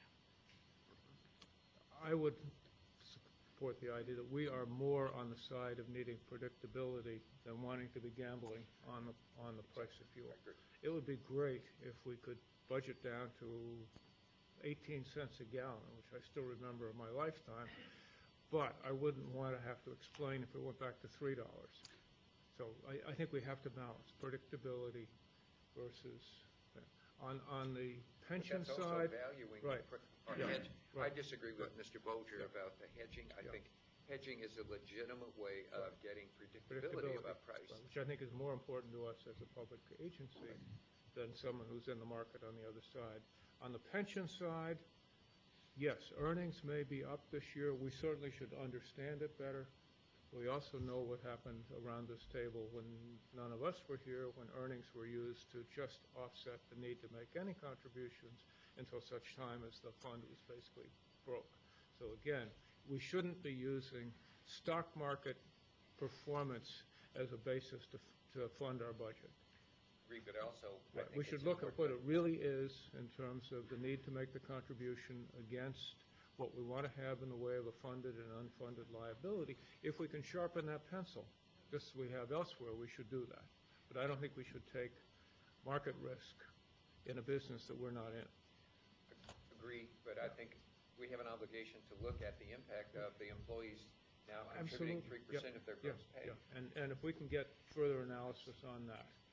I would support the idea that we are more on the side of needing predictability than wanting to be gambling on the on the price of fuel. It would be great if we could budget down to eighteen cents a gallon, which I still remember in my lifetime, but I wouldn't want to have to explain if it went back to three dollars. So I, I think we have to balance predictability versus, on on the pension but that's also side. valuing Right. the, our Yeah. hedge. I Right. disagree with Mister Bolger Yeah. about the hedging. I Yeah. think hedging is a legitimate way of Right. getting predictability, predictability, about price. right, which I think is more important to us as a public agency than someone who's in the market on the other side. On the pension side, yes, earnings may be up this year. We certainly should understand it better. We also know what happened around this table when none of us were here, when earnings were used to just offset the need to make any contributions until such time as the fund was basically broke. So again, we shouldn't be using stock market performance as a basis to, to fund our budget. Agree, but also, I Right. think We should it's look at what important- it really is in terms of the need to make the contribution against what we want to have in the way of a funded and unfunded liability. If we can sharpen that pencil, just as we have elsewhere, we should do that. But I don't think we should take market risk in a business that we're not in. Agree, but I think we have an obligation to look at the impact of the employees now contributing Absolutely. three Yep. percent of their Yeah, gross pay. yeah. And, and if we can get further analysis on that, in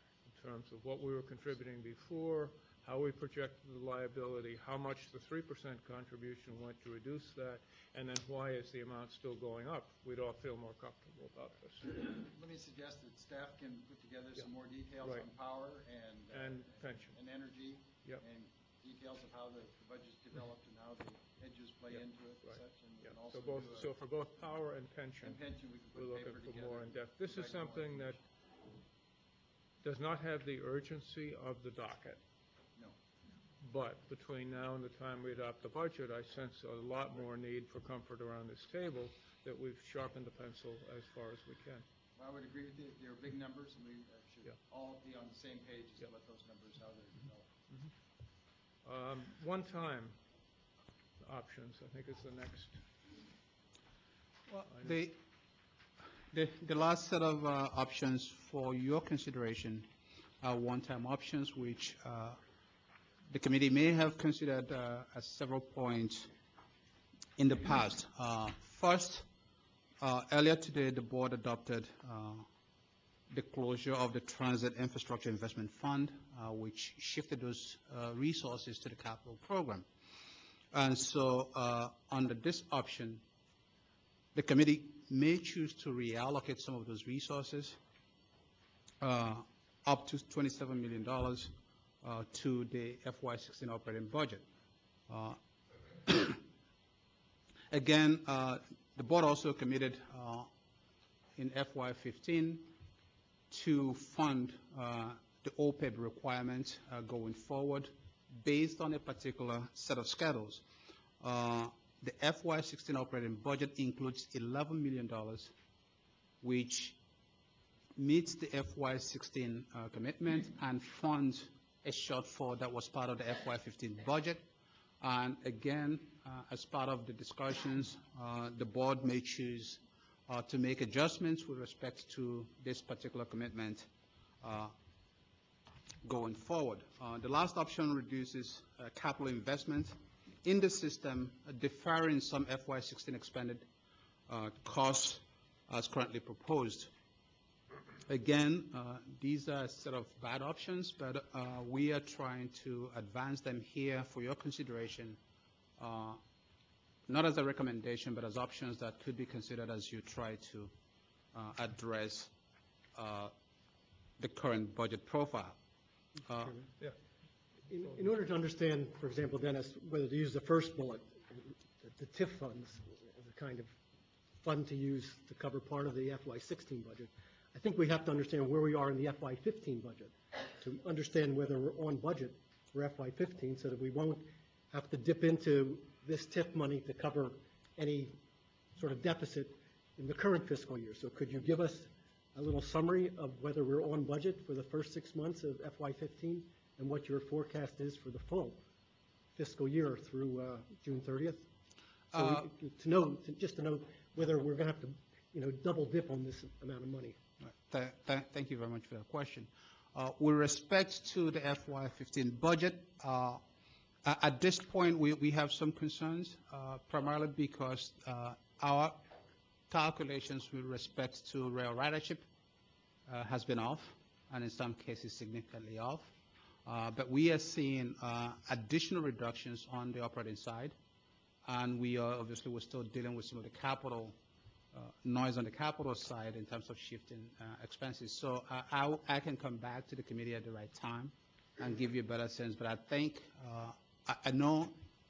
terms of what we were contributing before, how we projected the liability, how much the three percent contribution went to reduce that, and then why is the amount still going up? We'd all feel more comfortable about this. Let me suggest that staff can put together some more details Right. on power and. uh, And pension. And energy. Yep. And details of how the the budget's developed and how the hedges play Yep. into it and Right. such. And we Yeah, can also so both, do a- so for both power and pension, And pension, we can put we're paper looking for together. more in depth. This is provide more something that information. does not have the urgency of the docket. No. But between now and the time we adopt the budget, I sense a lot more need for comfort around this table, that we've sharpened the pencil as far as we can. I would agree with you. They're big numbers, and we uh, should Yeah. all be on the same page as Yeah. to what those numbers, how they're developed. Um, One-time options, I think is the next. item. The, the, the last set of uh, options for your consideration are one-time options, which uh, the committee may have considered uh, at several points in the past. Uh, First, uh, earlier today, the board adopted uh, the closure of the Transit Infrastructure Investment Fund, uh, which shifted those uh, resources to the capital program. And so uh, under this option, the committee may choose to reallocate some of those resources uh, up to twenty-seven million dollars uh, to the F Y sixteen operating budget. Uh, Again, uh, the board also committed uh, in F Y fifteen to fund uh, the O P E B requirements uh, going forward based on a particular set of schedules. Uh, The F Y sixteen operating budget includes eleven million dollars, which meets the F Y sixteen uh, commitment and funds a shortfall that was part of the F Y fifteen budget. And again, uh, as part of the discussions, uh, the board may choose uh, to make adjustments with respect to this particular commitment uh, going forward. Uh, The last option reduces uh, capital investment in the system, uh, deferring some F Y sixteen expended uh, costs as currently proposed. Again, uh, these are a set of bad options, but uh, we are trying to advance them here for your consideration, uh, not as a recommendation, but as options that could be considered as you try to uh, address uh, the current budget profile. Uh, Yeah. In, in order to understand, for example, Dennis, whether to use the first bullet, the, the TIF funds as a kind of fund to use to cover part of the F Y sixteen budget, I think we have to understand where we are in the F Y fifteen budget to understand whether we're on budget for F Y fifteen so that we won't have to dip into this TIF money to cover any sort of deficit in the current fiscal year. So could you give us a little summary of whether we're on budget for the first six months of F Y fifteen and what your forecast is for the full fiscal year through uh, June thirtieth? So Uh, we- to know, to- just to know whether we're going to have to, you know, double dip on this amount of money. Th- th- Thank you very much for that question. Uh, With respect to the F Y fifteen budget, uh, a- at this point, we we have some concerns, uh, primarily because uh, our calculations with respect to rail ridership uh, has been off, and in some cases significantly off. Uh, But we are seeing uh, additional reductions on the operating side, and we are, obviously, we're still dealing with some of the capital uh, noise on the capital side in terms of shifting uh, expenses. So I, I, I can come back to the committee at the right time and give you a better sense. But I think, uh, I, I know,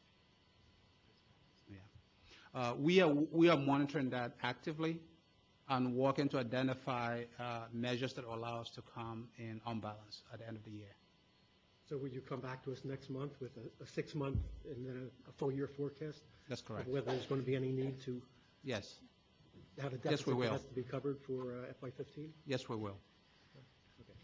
yeah, uh, we are we are monitoring that actively and working to identify uh, measures that will allow us to come in on balance at the end of the year. So will you come back to us next month with a, a six-month and then a, a full-year forecast? That's correct. Of whether there's going to be any need to Yes. have a Yes, we deficit that will. has to be covered for uh, F Y fifteen? Yes, we will. Okay.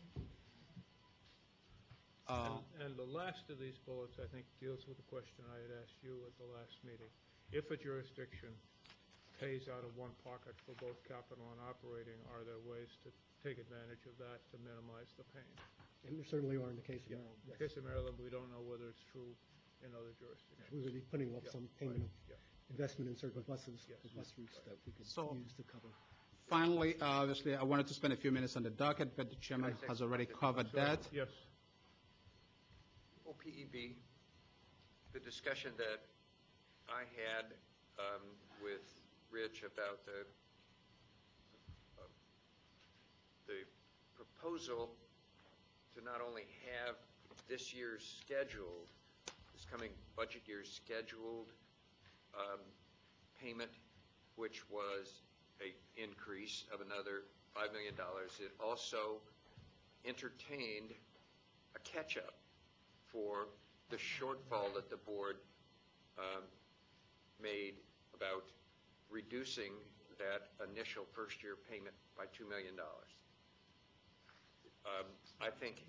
Uh, And and the last of these bullets, I think, deals with the question I had asked you at the last meeting. If a jurisdiction pays out of one pocket for both capital and operating, are there ways to take advantage of that to minimize the pain? And there certainly are in the case of Maryland. In the yes. case of Maryland, we don't know whether it's true in other jurisdictions. We would be putting up Yeah, some payment right, of yeah. investment in certain buses, Yes. the bus routes that we could So- use to cover. finally, uh, obviously, I wanted to spend a few minutes on the docket, but the chairman Can I say has already something? covered Sorry. that. Yes. O P E B, the discussion that I had um, with Rich about the uh, the proposal to not only have this year's scheduled, this coming budget year's scheduled um, payment, which was a increase of another five million dollars. It also entertained a catch-up for the shortfall that the board um, made about reducing that initial first-year payment by two million dollars. Um, I think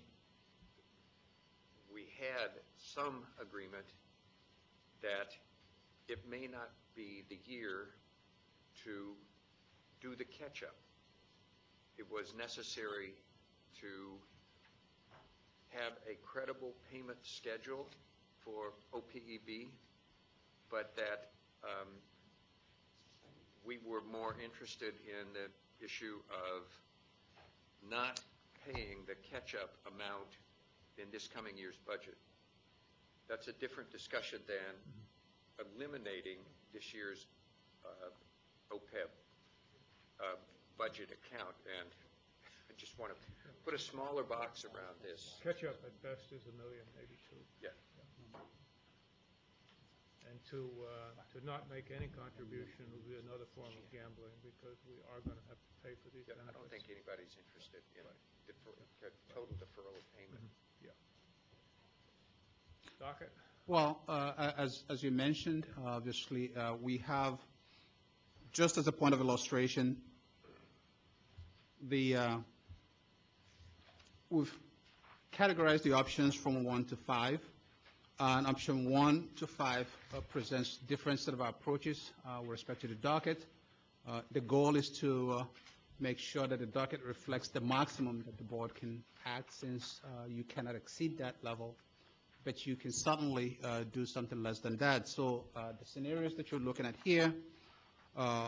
we had some agreement that it may not be the year to do the catch-up. It was necessary to have a credible payment schedule for O P E B, but that um, we were more interested in the issue of not paying the catch-up amount in this coming year's budget. That's a different discussion than eliminating this year's uh, O P E B uh, budget account, and I just want to put a smaller box around this. Catch up at best is a million, maybe two. Yeah. And to, uh, to not make any contribution would be another form of gambling, because we are going to have to pay for these Yeah, benefits. I don't think anybody's interested in Right. defer, total deferral of payment. Yeah. Docket? Well, uh, as, as you mentioned, obviously, uh, we have, just as a point of illustration, the, uh, we've categorized the options from one to five. Uh, and option one to five uh, presents different set of approaches uh, with respect to the docket. Uh, the goal is to uh, make sure that the docket reflects the maximum that the board can act, since uh, you cannot exceed that level, but you can certainly uh, do something less than that. So uh, the scenarios that you're looking at here, uh,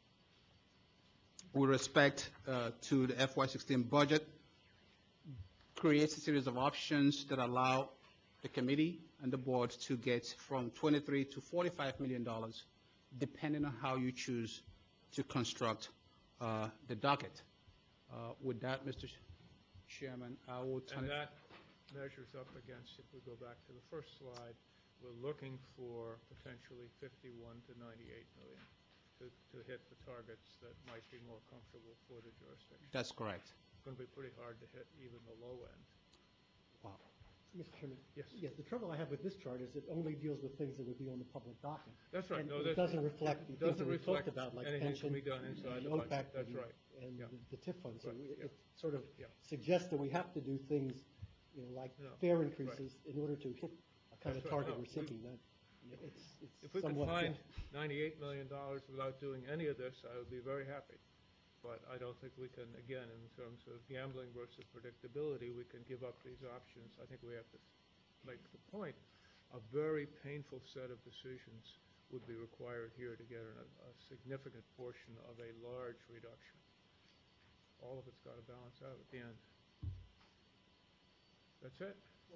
with respect uh, to the F Y sixteen budget, creates a series of options that allow the committee and the board to get from twenty-three to forty-five million dollars, depending on how you choose to construct uh, the docket. Uh, with that, Mister Chairman, I will turn And it. that measures up against, if we go back to the first slide, we're looking for potentially fifty-one to ninety-eight million to, to hit the targets that might be more comfortable for the jurisdiction. That's correct. It's going to be pretty hard to hit even the low end. Wow. Mister Chairman? Yes. Yes, the trouble I have with this chart is it only deals with things that would be on the public docket. That's right. And No, it that's- doesn't reflect the it things doesn't that we talked reflect about, like anything pension can be done inside and the O budget. PEC That's and- right. and Yeah. the- the T I F fund. So Right, we- yeah. it sort of Yeah. suggests that we have to do things, you know, like No, fare increases in order to hit a kind of That's right. target No, we're we- seeking. That, it's, If it's we could somewhat. find ninety-eight million dollars without doing any of this, I would be very happy. But I don't think we can, again, in terms of gambling versus predictability, we can give up these options. I think we have to make the point, a very painful set of decisions would be required here to get a, a significant portion of a large reduction. All of it's got to balance out at the end. That's it.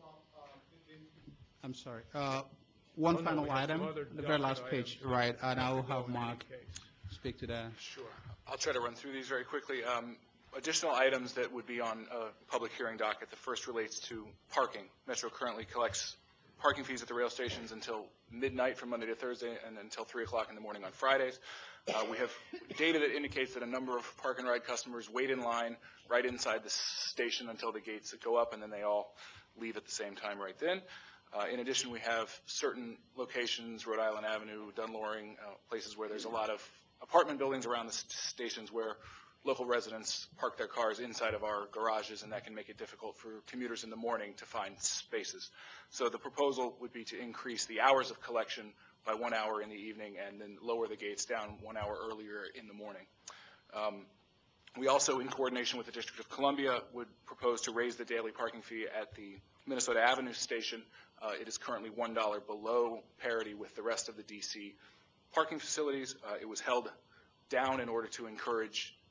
I'm sorry. Uh, One Oh, no, final we have some item, other the very last docket page, items right, that and I have will to go have in any Mark case. speak to that. Sure. I'll try to run through these very quickly. Um, Additional items that would be on a public hearing docket. The first relates to parking. Metro currently collects parking fees at the rail stations until midnight from Monday to Thursday and until three o'clock in the morning on Fridays. Uh, we have data that indicates that a number of park and ride customers wait in line right inside the station until the gates go up, and then they all leave at the same time right then. Uh, in addition, we have certain locations, Rhode Island Avenue, Dunloring, uh, places where there's a lot of apartment buildings around the st- stations where local residents park their cars inside of our garages, and that can make it difficult for commuters in the morning to find spaces. So the proposal would be to increase the hours of collection by one hour in the evening and then lower the gates down one hour earlier in the morning. Um, we also, in coordination with the District of Columbia, would propose to raise the daily parking fee at the Minnesota Avenue station. Uh, it is currently one dollar below parity with the rest of the D C parking facilities. Uh, it was held down in order to encourage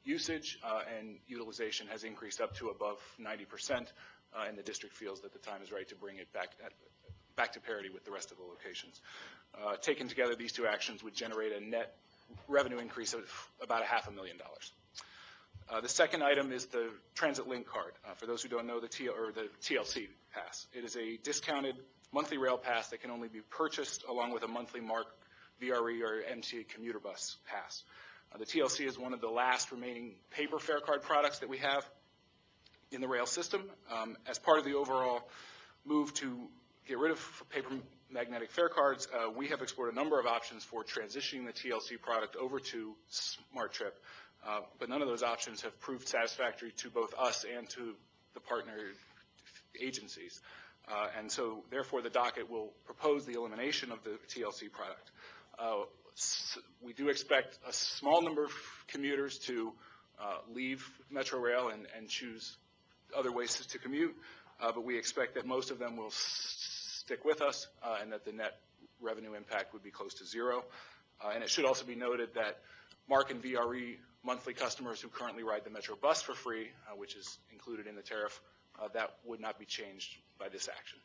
usage, uh, and utilization has increased up to above ninety percent, uh, and the district feels that the time is right to bring it back, at, back to parity with the rest of the locations. Uh, taken together, these two actions would generate a net revenue increase of about a half a million dollars. Uh, the second item is the Transit Link card. Uh, for those who don't know, the, T or the T L C pass. It is a discounted monthly rail pass that can only be purchased along with a monthly MARC V R E or M T A commuter bus pass. Uh, the T L C is one of the last remaining paper fare card products that we have in the rail system. Um, as part of the overall move to get rid of paper magnetic fare cards, uh, we have explored a number of options for transitioning the T L C product over to SmartTrip, uh, but none of those options have proved satisfactory to both us and to the partner agencies. Uh, and so, therefore, the docket will propose the elimination of the T L C product. Uh, we do expect a small number of commuters to uh, leave Metro Rail and, and choose other ways to commute, uh, but we expect that most of them will stick with us, uh, and that the net revenue impact would be close to zero. Uh, and it should also be noted that MARC and V R E monthly customers who currently ride the Metro bus for free, uh, which is included in the tariff, uh, that would not be changed by this action.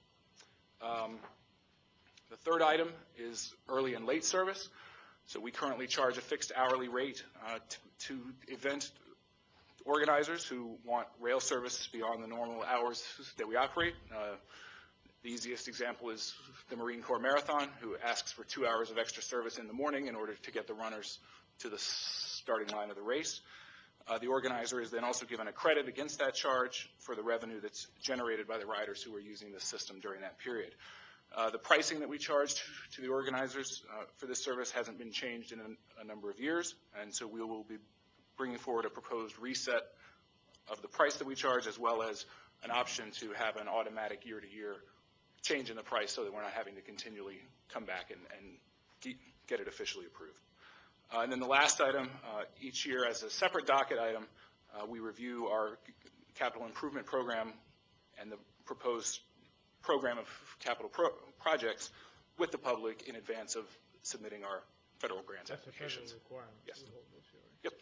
Um, the third item is early and late service. So we currently charge a fixed hourly rate uh, to, to event organizers who want rail service beyond the normal hours that we operate. Uh, the easiest example is the Marine Corps Marathon, who asks for two hours of extra service in the morning in order to get the runners to the starting line of the race. Uh, the organizer is then also given a credit against that charge for the revenue that's generated by the riders who are using the system during that period. Uh, the pricing that we charge to, to the organizers uh, for this service hasn't been changed in a, a number of years, and so we will be bringing forward a proposed reset of the price that we charge, as well as an option to have an automatic year-to-year change in the price so that we're not having to continually come back and, and get it officially approved. Uh, and then the last item, uh, each year as a separate docket item, uh, we review our capital improvement program and the proposed program of capital pro projects with the public in advance of submitting our federal grant That's applications. a federal requirement. Yes. to hold those hearings. Yep.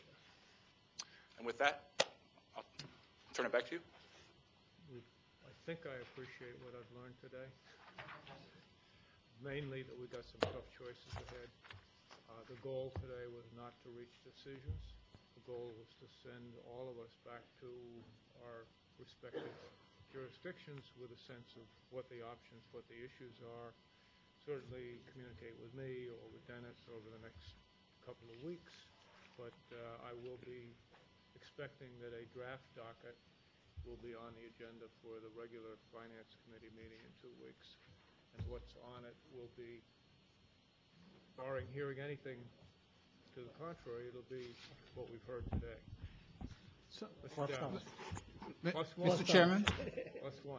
And with that, I'll turn it back to you. I think I appreciate what I've learned today. Mainly that we got some tough choices ahead. Uh, the goal today was not to reach decisions. The goal was to send all of us back to our respective jurisdictions with a sense of what the options, what the issues are. Certainly communicate with me or with Dennis over the next couple of weeks, but uh, I will be expecting that a draft docket will be on the agenda for the regular Finance Committee meeting in two weeks. And what's on it will be, barring hearing anything to the contrary, it'll be what we've heard today. So, Plus one. Plus one. Mister Chairman? Plus one.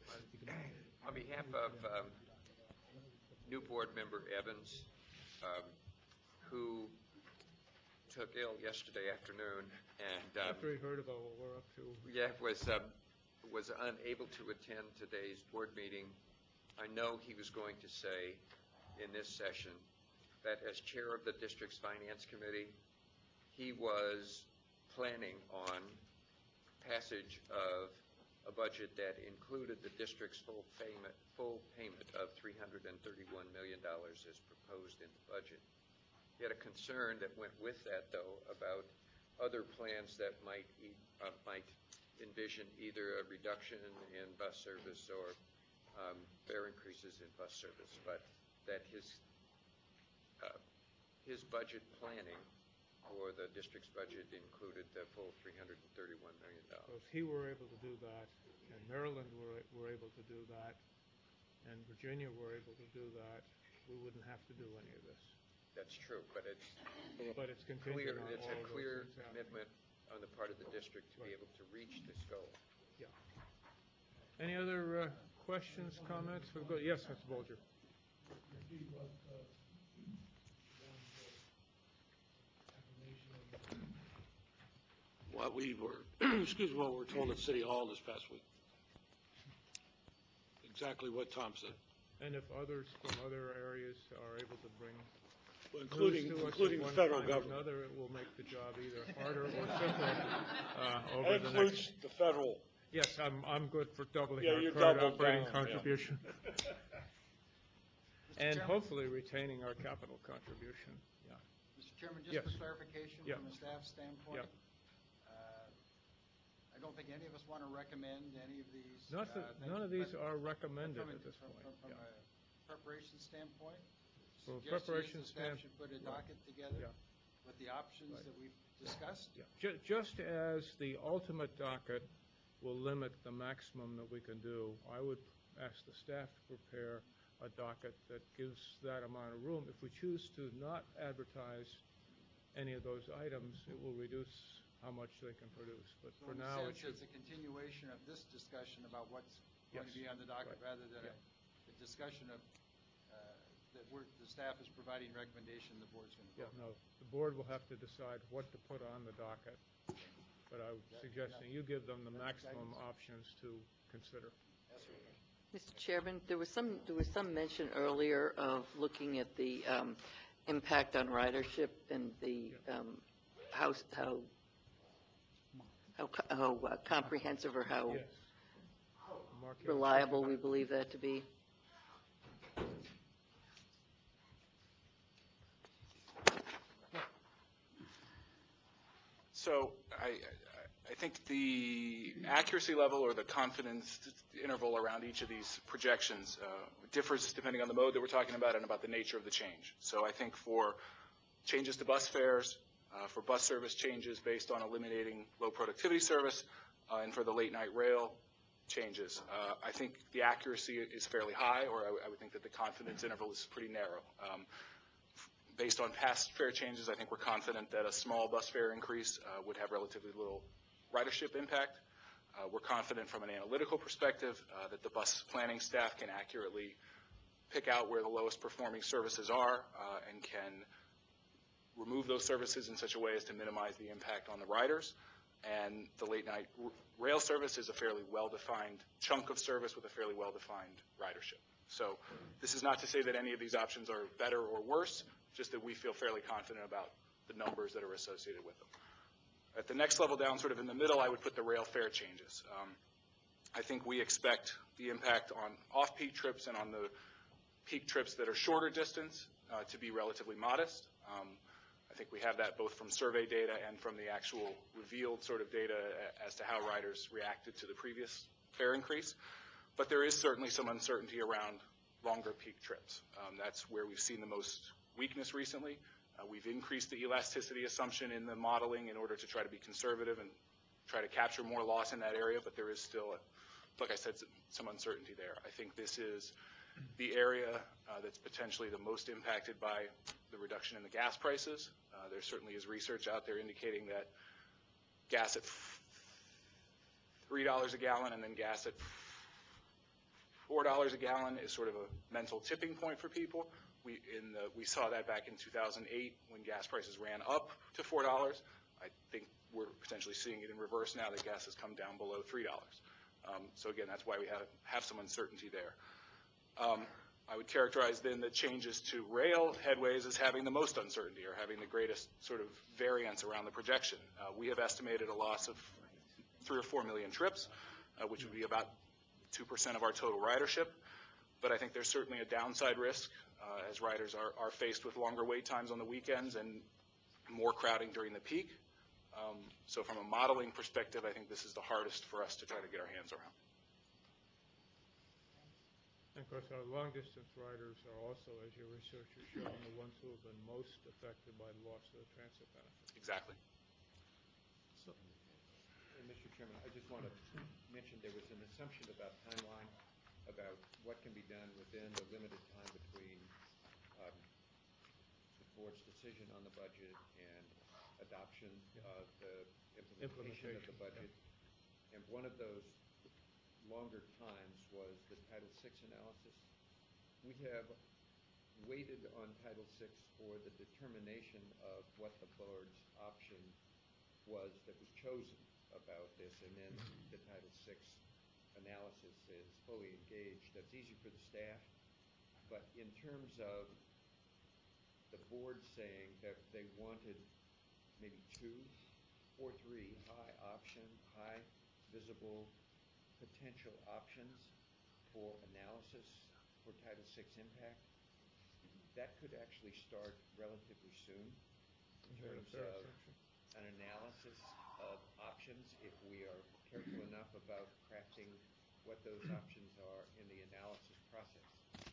On behalf of um, new board member Evans, um, who took ill yesterday afternoon and um, After he heard about what we're up to. yeah, was um, was unable to attend today's board meeting, I know he was going to say in this session that as chair of the district's finance committee, he was planning on passage of a budget that included the district's full payment, full payment of three hundred thirty-one million dollars as proposed in the budget. He had a concern that went with that, though, about other plans that might e uh, might envision either a reduction in bus service or um, fare increases in bus service, but that his uh, his budget planning for the district's budget included the full three hundred thirty-one million dollars. So if he were able to do that, and Maryland were, were able to do that, and Virginia were able to do that, we wouldn't have to do any of this. That's true, but it's But it's contingent clear. on It's all a of those clear things happening. commitment on the part of the district to be able to reach this goal. Yeah. Any other uh, questions, comments? We've got, yes, Mister Bolger. What we were, excuse me, what we were told at City Hall this past week. Exactly what Tom said. And if others from other areas are able to bring including, news to us including at the one federal time or government. another, it will make the job either harder or simpler uh, over That the includes next. the federal. Yes, I'm, I'm good for doubling Yeah, our you're current doubled operating down, yeah. contribution. And Chairman? hopefully retaining our capital contribution, yeah. Mister Chairman, Yes. just for clarification Yeah. from a staff standpoint, Yeah. uh, I don't think any of us want to recommend any of these. Not uh, that, things, none of these but- are but recommended from a- at this from- point, From from yeah. a preparation standpoint, From a suggestion is preparation the staff stand- should put a right. docket together Yeah. with the options Right. that we've discussed. Yeah, ju- just as the ultimate docket will limit the maximum that we can do, I would ask the staff to prepare a docket that gives that amount of room. If we choose to not advertise any of those items, it will reduce how much they can produce. But So for in a now, it sense, should, it's a continuation of this discussion about what's going to Yes. be on the docket, Right. rather than Yeah. a, a discussion of, uh, that we're, the staff is providing recommendation, the board's going to yeah, vote. no, the board will have to decide what to put on the docket. But I'm suggesting you give them the maximum options to consider. Yes, sir. Mister Chairman, there was some, there was some mention earlier of looking at the um, impact on ridership and the, um, how, how, how co- how uh, comprehensive or how Yes. Mark, you wanna reliable speak we to believe that to be. So I, I- I think the accuracy level or the confidence interval around each of these projections uh, differs depending on the mode that we're talking about and about the nature of the change. So I think for changes to bus fares, uh, for bus service changes based on eliminating low productivity service, uh, and for the late night rail changes, uh, I think the accuracy is fairly high, or I, w- I would think that the confidence interval is pretty narrow. Um, Based on past fare changes, I think we're confident that a small bus fare increase uh, would have relatively little ridership impact. Uh, We're confident from an analytical perspective uh, that the bus planning staff can accurately pick out where the lowest performing services are uh, and can remove those services in such a way as to minimize the impact on the riders. And the late night r- rail service is a fairly well-defined chunk of service with a fairly well-defined ridership. So this is not to say that any of these options are better or worse, just that we feel fairly confident about the numbers that are associated with them. At the next level down, sort of in the middle, I would put the rail fare changes. Um, I think we expect the impact on off-peak trips and on the peak trips that are shorter distance uh, to be relatively modest. Um, I think we have that both from survey data and from the actual revealed sort of data a- as to how riders reacted to the previous fare increase. But there is certainly some uncertainty around longer peak trips. Um, that's where we've seen the most weakness recently. Uh, we've increased the elasticity assumption in the modeling in order to try to be conservative and try to capture more loss in that area, but there is still, a, like I said, some, some uncertainty there. I think this is the area uh, that's potentially the most impacted by the reduction in the gas prices. Uh, there certainly is research out there indicating that gas at three dollars a gallon and then gas at four dollars a gallon is sort of a mental tipping point for people. We, in the, we saw that back in two thousand eight when gas prices ran up to four dollars. I think we're potentially seeing it in reverse now that gas has come down below three dollars. Um, so again, that's why we have, have some uncertainty there. Um, I would characterize then the changes to rail headways as having the most uncertainty or having the greatest sort of variance around the projection. Uh, we have estimated a loss of three or four million trips, uh, which would be about two percent of our total ridership. But I think there's certainly a downside risk uh, as riders are, are faced with longer wait times on the weekends and more crowding during the peak. Um, so from a modeling perspective, I think this is the hardest for us to try to get our hands around. And of course, our long-distance riders are also, as your research has shown, the ones who have been most affected by the loss of the transit benefit. Exactly. So, uh, Mister Chairman, I just want to mention there was an assumption about timeline, about what can be done within the limited time between um, the board's decision on the budget and adoption of the implementation, of the Implementation, budget. And one of those longer times was the Title six analysis. We have waited on Title six for the determination of what the board's option was that was chosen about this, and then the Title six analysis is fully engaged. That's easy for the staff, but in terms of the board saying that they wanted maybe two or three high option, high visible potential options for analysis for Title six impact. That could actually start relatively soon in Is that a terms fair of assumption? an analysis of options if we are careful enough about crafting what those options are in the analysis process.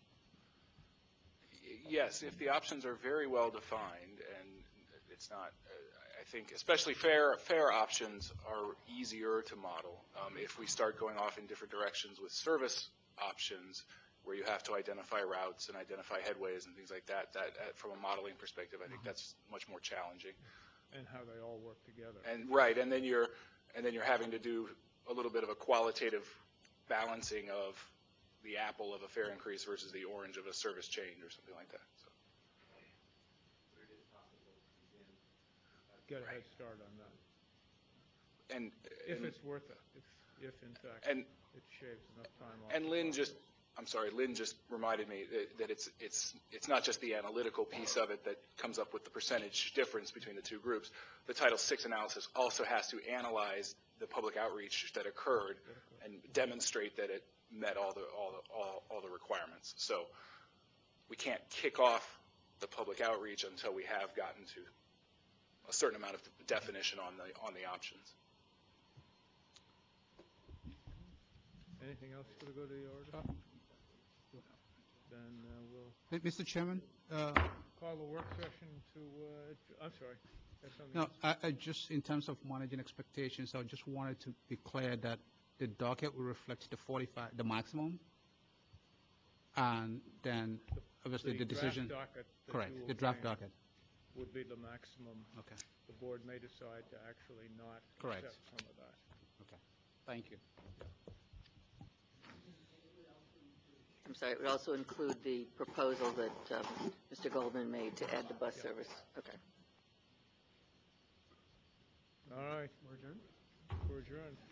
Yes, if the options are very well defined, and it's not, uh, I think, especially fair fair options are easier to model. Um, if we start going off in different directions with service options, where you have to identify routes and identify headways and things like that, that uh, from a modeling perspective, I think that's much more challenging. And how they all work together. And right, and then you're and then you're having to do a little bit of a qualitative balancing of the apple of a fare increase versus the orange of a service change or something like that. So. Get a head start on that. And If and, it's worth it, if, if in fact and it shaves enough time off. and the Lynn process. just, I'm sorry, Lynn just reminded me that, that it's it's it's not just the analytical piece of it that comes up with the percentage difference between the two groups. The Title six analysis also has to analyze the public outreach that occurred and demonstrate that it met all the all the all, all the requirements. So we can't kick off the public outreach until we have gotten to a certain amount of definition on the on the options. Anything else for the good of the order? Then uh, we'll Mister Chairman? uh, call the work session to, uh, adj- I'm sorry. Have something No, else? I, I just, in terms of managing expectations, I just wanted to be clear that the docket will reflect the forty-five, the maximum, and then obviously the draft decision. docket that Correct, you will the draft bring docket. Would be the maximum. Okay, The board may decide to actually not Correct. accept some of that. okay. Thank you. I'm sorry, it would also include the proposal that um, Mister Goldman made to add the bus service. Okay. All right, We're adjourned? we're adjourned.